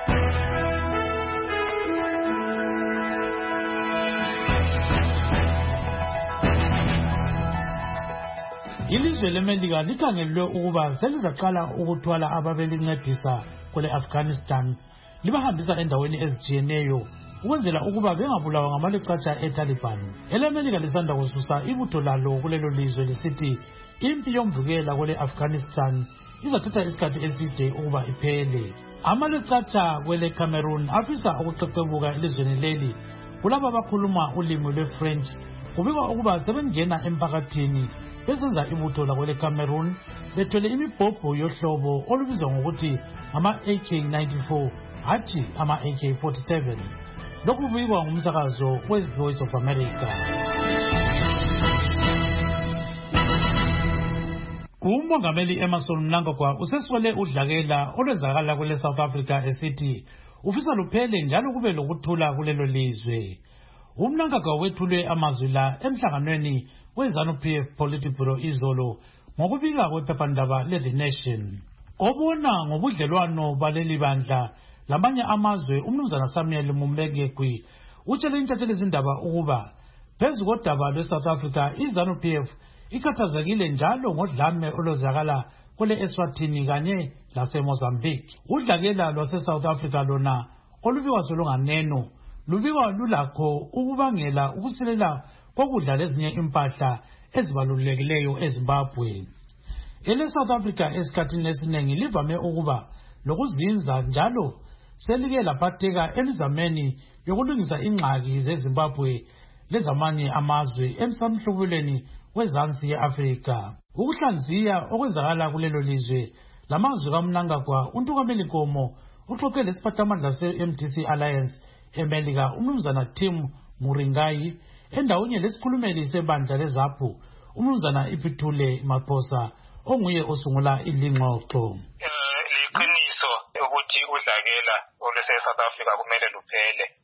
Ilizwe leMelika likhangelwe ukuba selizaqala ukuthwala ababelincedisa kule Afghanistan libahambisa endaweni ezitshiyeneyo ukwenzela ukuba bengabulawa ngamalecatha eTaliban. EleMelika lisanda kususa ibutho lalo kulelo lizwe lisithi impi yomvukela kule Afghanistan izathatha isikhathi eside ukuba iphele. Amalecatha kwele Cameroon afisa ukuqeqebuka elizweni leli kulabo abakhuluma ulimi lweFrench kubikwa ukuba sebengena emphakathini besenza ibutho lakwele Cameroon bethwele imibhobho yohlobo olubizwa ngokuthi ama-AK-94 hathi ama-AK-47. Lokhu kubikwa ngumsakazo weVoice of America. Umongameli Emmerson Mnangagwa useswele udlakela olwenzakala kule South Africa esithi ufisa luphele njalo kube lokuthula kulelo lizwe. UMnangagwa wethulwe amazwi la emhlanganweni weZANU-PF Politburo izolo ngokubika kwephephandaba le-The Nation. Obona ngobudlelwano baleli bandla lamanye amazwe uMnumzana Samuel Mumbengegwi utshele intatheli izindaba ukuba phezu kodaba lwe-South Africa iZANU-PF ikhathazekile njalo ngodlame olwenzakala kule Eswatini kanye laseMozambique. Udlakela lwase-South Africa lona olubikwa solunganeno lubikwa lulakho ukubangela ukusilela kokudla lezinye impahla ezibalulekileyo eZimbabwe. EleSouth Africa esikhathini esiningi livame ukuba lokuzinza njalo selike laphatheka emizameni yokulungisa ingxaki zeZimbabwe lezamanye amazwe emsamhlubulweni wezansi ye-Afrika. Ukuhlanziya okwenzakala kulelo lizwe lamazwe kaMnangagwa uNtukameli Nkomo uxoxe lesiphathamandla se-MDC Alliance eMelika uMnumzana Tim Muringayi endaweni lesikhulumeli sebandla leZAPU uMnumzana Ipithule Maphosa onguye osungula ilingxoxo. Liqiniso ukuthi udlakela oluse-South Africa kumele luphele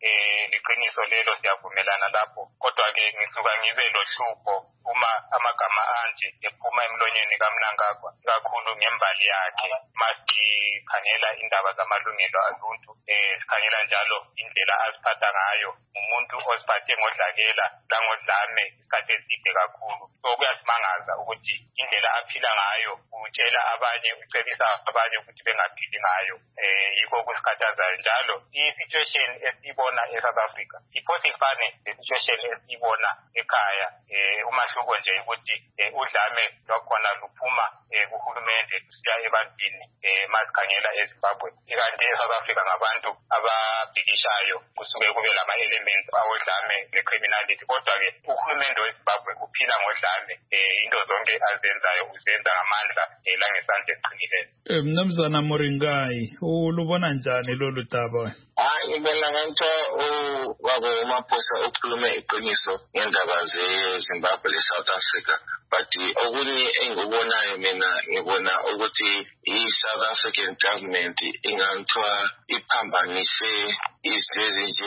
liqiniso lelo siyavumelana lapho kodwa-ke ngisuka ngibe lohlupho uma amagama anje ephuma emlonyeni kaMnangagwa kakhulu ngembali yakhe masikhangela indaba zamalungelo aluntu sikhangela njalo indlela aziphatha ngayo umuntu osiphathe ngodlakela langodlame isikhathi eside kakhulu so kuyasimangaza ukuthi indlela aphila ngayo utshela abanye ucebisa abanye ukuthi bengaphili ngayo yikho kusikhathazayo njalo i-situation esiyibona e-South Africa iphosa ifane le-situation esiyibona ekhaya umahluko nje ukuthi udlame lwakhona luphuma kuhulumende kusiya ebantwini masikhangela eZimbabwe kanti e-South Africa ngabantu ababhikishayo kusuke kube lama-elements awodlame le-criminality kodwa-ke uhulumende weZimbabwe uphila ngodlame into zonke azenzayo uzenza ngamandla langesandla esiqinileyo. Mnumzana Moringai ulubona njani lolu daba? Ngibona ngento wabo uMaphosa ukhulume iqiniso ngendaba zeZimbabwe leSouth Africa but okunye engikubonayo mina ngibona ukuthi i-South African government inganthiwa iphambanise izinto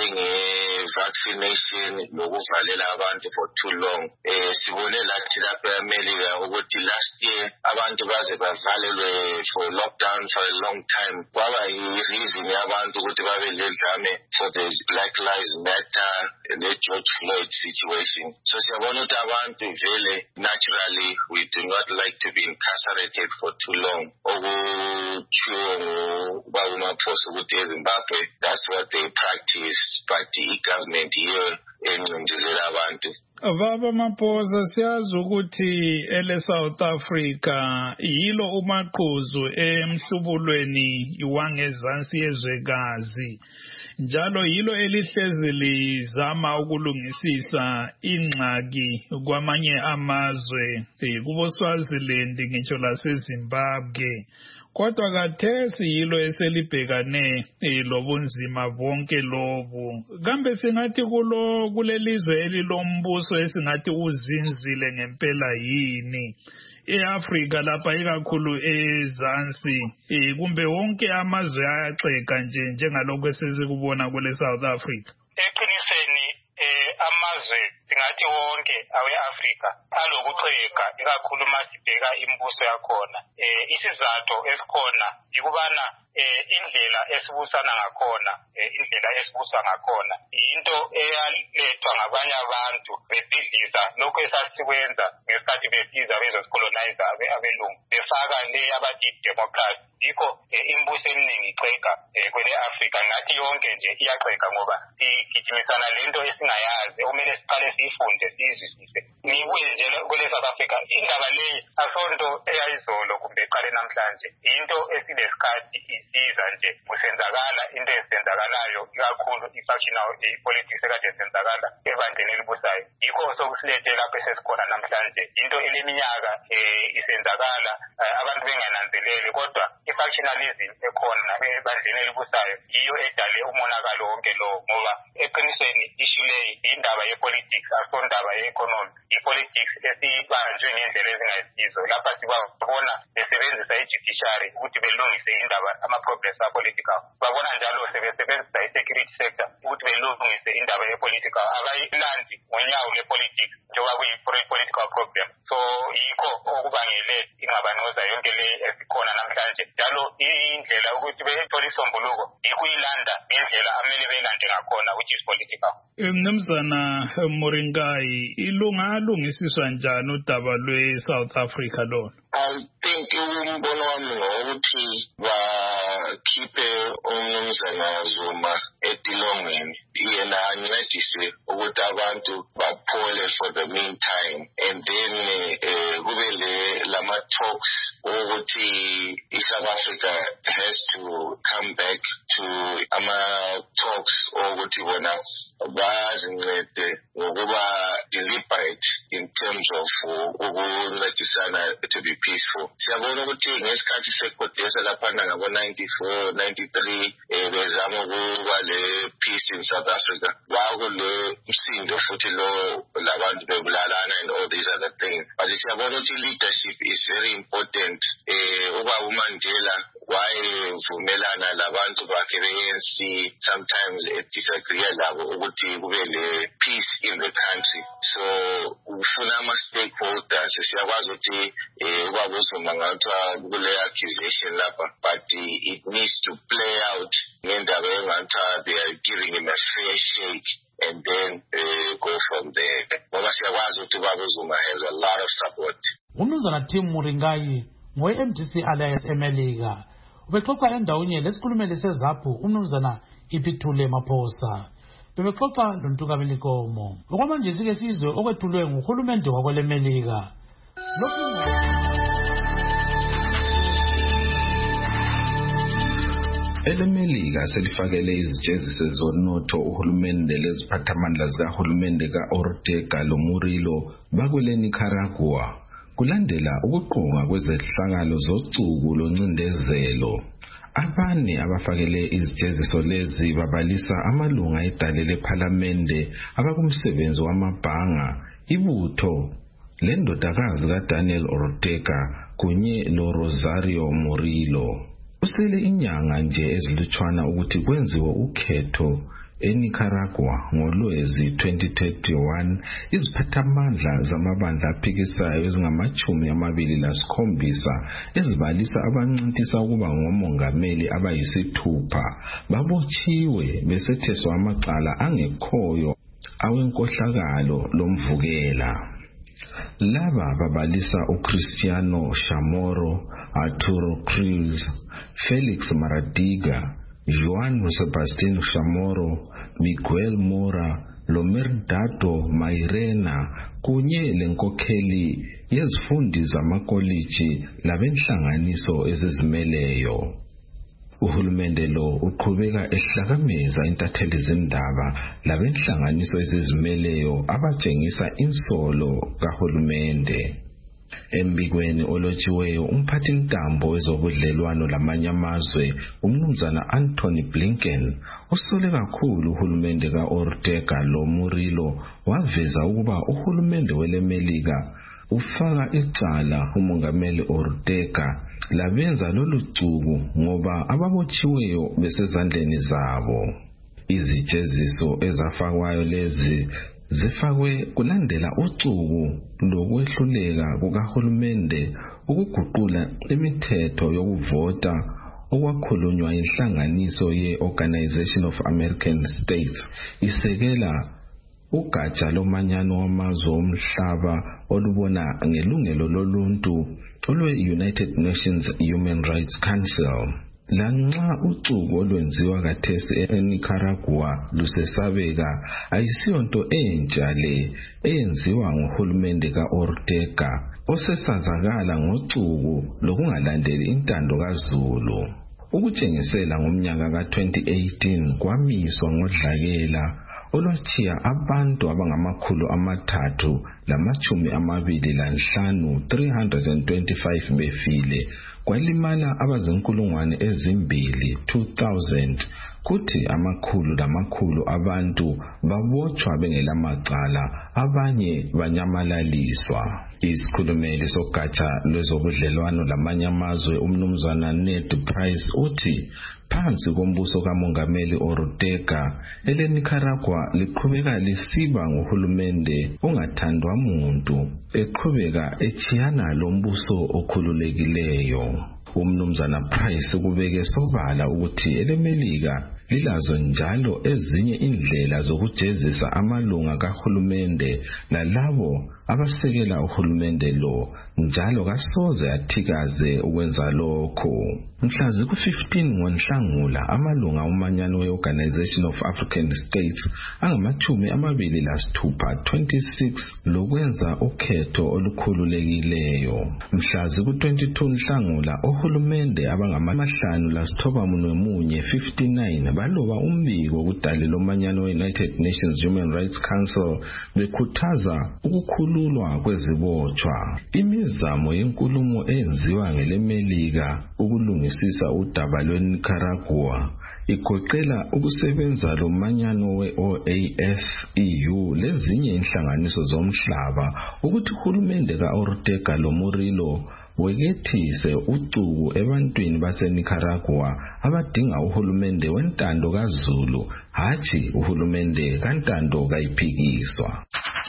ezinjenge-vaccination nokuvalela abantu for too long. Sibone lathi lapha eMelika ukuthi last year abantu baze bavalelwe for lockdown for a long time. Kwaba yi-reason yabantu ukuthi babe ledlame for the Black Lives Matter and the George Floyd situation. So siyabona ukuthi abantu vele naturally we do not like to be incarcerated for too long. Okutshiwo ngubaba uMaphosa ukuthi eZimbabwe that's what they practice but i-government yiyo encindezela abantu. Baba Maphosa siyazi ukuthi ele-South Africa yilo umaqhuzu emhlubulweni wangezansi yezwekazi njalo yilo elihlezi lizama ukulungisisa ingxaki kwamanye amazwe kubo Swaziland ngitsho laseZimbabwe kodwa kathesi yilo eselibhekane lobunzima bonke lobu kambe singathi kulelizwe elilombuso esingathi uzinzile ngempela yini eAfrika lapha ikakhulu ezansi kumbe wonke amazwe ayaxeka njengalokho esizikubona kule South Africa? Eqiniseni amazwe singathi wonke awe-Afrika alokuxeka ikakhulu masibheka imibuso yakhona isizathu esikhona yikubana indlela esibusana ngakhona into eyalethwa ngabanye abantu bebhidliza lokho esasikwenza ngesikhathi besiza bezosikolonize abelungu befaka le abathi democracy yikho imibuso eminingi ixeka kwele Afrika ngathi yonke nje iyaxeka ngoba sigijimisana lento esingayazi okumele siqale siyifunde siyizwisise. Ngibuye nje kwele South Africa indaba le asonto eyayizolo kumbe eqale namhlanje into esilesikhathi isiza nje kusenzakala into esenzakalayo ikakhulu i-factional politics ekade esenzakala ebandleni elibusayo yikho sokusilethe lapho esesikhona namhlanje into eleminyaka isenzakala abantu bengananzeleli kodwa i-factionalism ekhona ebandleni elibusayo yiyo edale umonakalo wonke lo ngoba eqinisweni issue leyi indaba yepolitics asondaba ye-economy i-politics esibanjwe ngendlela ezingayisizo lapha sibabona besebenzisa i-judiciary ukuthi belungise indaba ama-progress a-political babona njalo sebesebenzisa i-security sector ukuthi belungise indaba ye-political abayilandi ngonyawo le-politics njengoba kuyi-political problem so yikho okubangele ingabanoza yonke le esikhona namhlanje njalo indlela ukuthi bethole isombuluko yikuyilanda ngendlela amele belande ngakhona which is political. Mnumzana Moringai ilungalungisiswa njani udaba lwe-South Africa lona? I think umbono wami ngokuthi bakhiphe umnumzana Zuma etilongweni yena ancedise ukuthi abantu baphole for the meantime and then kube lama talks ukuthi i-South Africa has to come back to ama talks ukuthi bona bazincede ngokuba deliberate in terms of ukuncedisana to be peaceful. Siyabona ukuthi ngesikhathi sekodesa laphana ngabo-94, 93 bezama ukuba le peace in South Africa. Kwakule msindo futhi lo labantu bebulalana and all these other things. But siyabona ukuthi leadership is very important. Ubaba uMandela wayevumelana labantu bakhe be-ANC sometimes disagree labo ukuthi kube le-peace in the country. So ufuna ama-stakeholders siyakwazi ukuthi ubaba uZuma ngathiwa kule accusation lapha, but it needs to play out ngendaba engathiwa they are giving him a fair shake and then go from there. Ngoba siyakwazi ukuthi ubaba uZuma has a lot of support. Umnumzana Tim Muringayi ngowe-MDC Alliance eMelika ubexoxa endaweni lesikhulumeli seZAPU umnumzana Ipithule Maphosa. Bebexoxa loNtukabili Komo. Okwamanje sike sizwe okwethulwe nguhulumende wakwelemelika. Elemelika selifakele izijeziso zonotho uhulumende leziphathamandla zikahulumende ka-Ortega loMurilo bakwele Nicaragua kulandela ukuqonga kwezehlakalo zocuku loncindezelo. Abane abafakele izijeziso lezi babalisa amalunga edale lephalamende abakumsebenzi wamabhanga, ibutho lendodakazi kaDaniel Ortega kunye loRosario Murillo. Usele inyanga nje ezilutshwana ukuthi kwenziwe ukhetho eNicaragua ngoLwezi 2021. Iziphathamandla zamabandla aphikisayo ezingama-27 ezibalisa abancintisa ukuba ngomongameli abayisithupha babotshiwe besetheswa amacala angekhoyo awenkohlakalo lomvukela. Laba babalisa uCristiano Chamorro, Arturo Cruz, Felix Maradiga, Juan Sebastián Chamorro, Miguel Mora, Lomerdato Mairena kunye lenkokheli yezifundi zamakoliji labenhlanganiso ezizimeleyo. Uhulumende lo uqhubeka ehlakameza intatheli zendaba labenhlanganiso ezizimeleyo abatshengisa insolo kahulumende. Embikweni olotshiweyo umphathi ntambo wezobudlelwano lamanye amazwe umnumzana Anthony Blinken usole kakhulu uhulumende ka-Ortega loMurillo waveza ukuba uhulumende welemelika ufaka icala umongameli Ortega labenza lolu cuku ngoba ababotshiweyo besezandleni zabo. Izijeziso ezafakwayo lezi zifakwe kulandela ucuku lokwehluleka kukahulumende ukuguqula imithetho yokuvota okwakhulunywa inhlanganiso ye-Organization of American States isekela ugatsha lomanyano wamazwe omhlaba olubona ngelungelo loluntu olwe-United Nations Human Rights Council. Lanxa ucuku olwenziwa kathesi eNicaragua lusesabeka, ayisiyonto entsha le eyenziwa nguhulumende ka-Ortega osesazakala ngocuku lokungalandeli intando kaZulu. Ukutshengisela ngomnyaka ka-2018 kwamiswa ngodlakela olwatshiya abantu abangama-325 325 befile kwalimala abazinkulungwane ezimbili 2000 kuthi amakhulu abantu babotshwa bengelamacala abanye banyamalaliswa. Isikhulumeli sogatsha lwezobudlelwano lamanye amazwe umnumzana Ned Price uthi phansi kombuso kamongameli Ortega eleNicaragua liqhubeka lisiba ngohulumende ongathandwa muntu eqhubeka echiyana lombuso okhululekileyo. Umnumzana Price kubeke sobala ukuthi elemelika lilazo njalo ezinye indlela zokujezisa amalunga kahulumende lalabo abasekela uhulumende lo njalo kasoze athikaze ukwenza lokho. Mhla ziku-15 ngoNhlangula amalunga omanyano we-Organization of African States angama-26 lokwenza ukhetho olukhululekileyo. Mhla ziku-22 Nhlangula ohulumende abangama-591 baloba umbiko kudale lomanyano we-United Nations Human Rights Council bekhuthaza ukukhululwa kwezibotshwa. Imizamo yenkulumo eyenziwa ngelemelika ukulungisisa udaba lweNicaragua igoqela ukusebenza lomanyano we-OAS-EU lezinye inhlanganiso zomhlaba ukuthi uhulumende ka-Ortega loMurillo wekethise ucuku ebantwini baseNicaragua abadinga uhulumende wentando kaZulu hathi uhulumende kantando kayiphikiswa.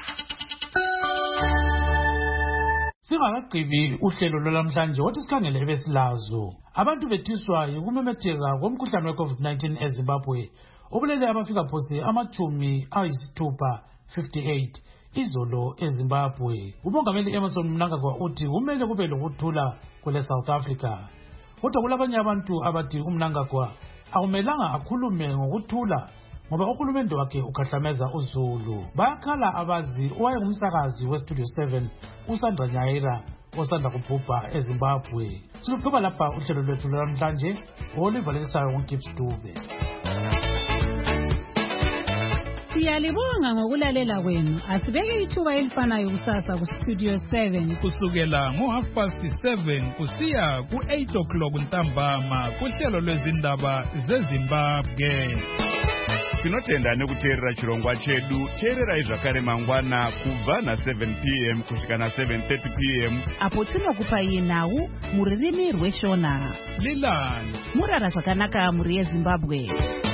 Singakagqibi uhlelo lwalamhlanje wathi sikhangele ebesilazo. Abantu bethiswa yikumemetheka komkhuhlane we-COVID-19 eZimbabwe obulele abafika phose amachumi ayisithupha 58 izolo eZimbabwe. Umongameli Emmerson Mnangagwa uthi kumele kube lokuthula kule South Africa. Kodwa kulabanye abantu abathi uMnangagwa akumelanga akhulume ngokuthula ngoba uhulumende wakhe ukhahlameza uZulu. Bayakhala abazi owayengumsakazi weStudio 7 uSandra Nyaira osanda kubhubha eZimbabwe. Siluqhuba lapha uhlelo lwethu lwamhlanje olivalisayo uGibbs Dube. Siyalibonga ngokulalela kwenu. Asibeke ithuba elifanayo kusasa kuStudio 7 kusukela ngo7:30 kusiya ku8:00 ntambama kuhlelo lwezindaba zeZimbabwe. Tinotenda nekuteerera chirongwa chedu. Teererai zvakare mangwana kubva na7 p.m. kusvika na7:30 p.m. apo tinokupai nhau muririmi rweshona. Lilani murara zvakanaka muri yeZimbabwe.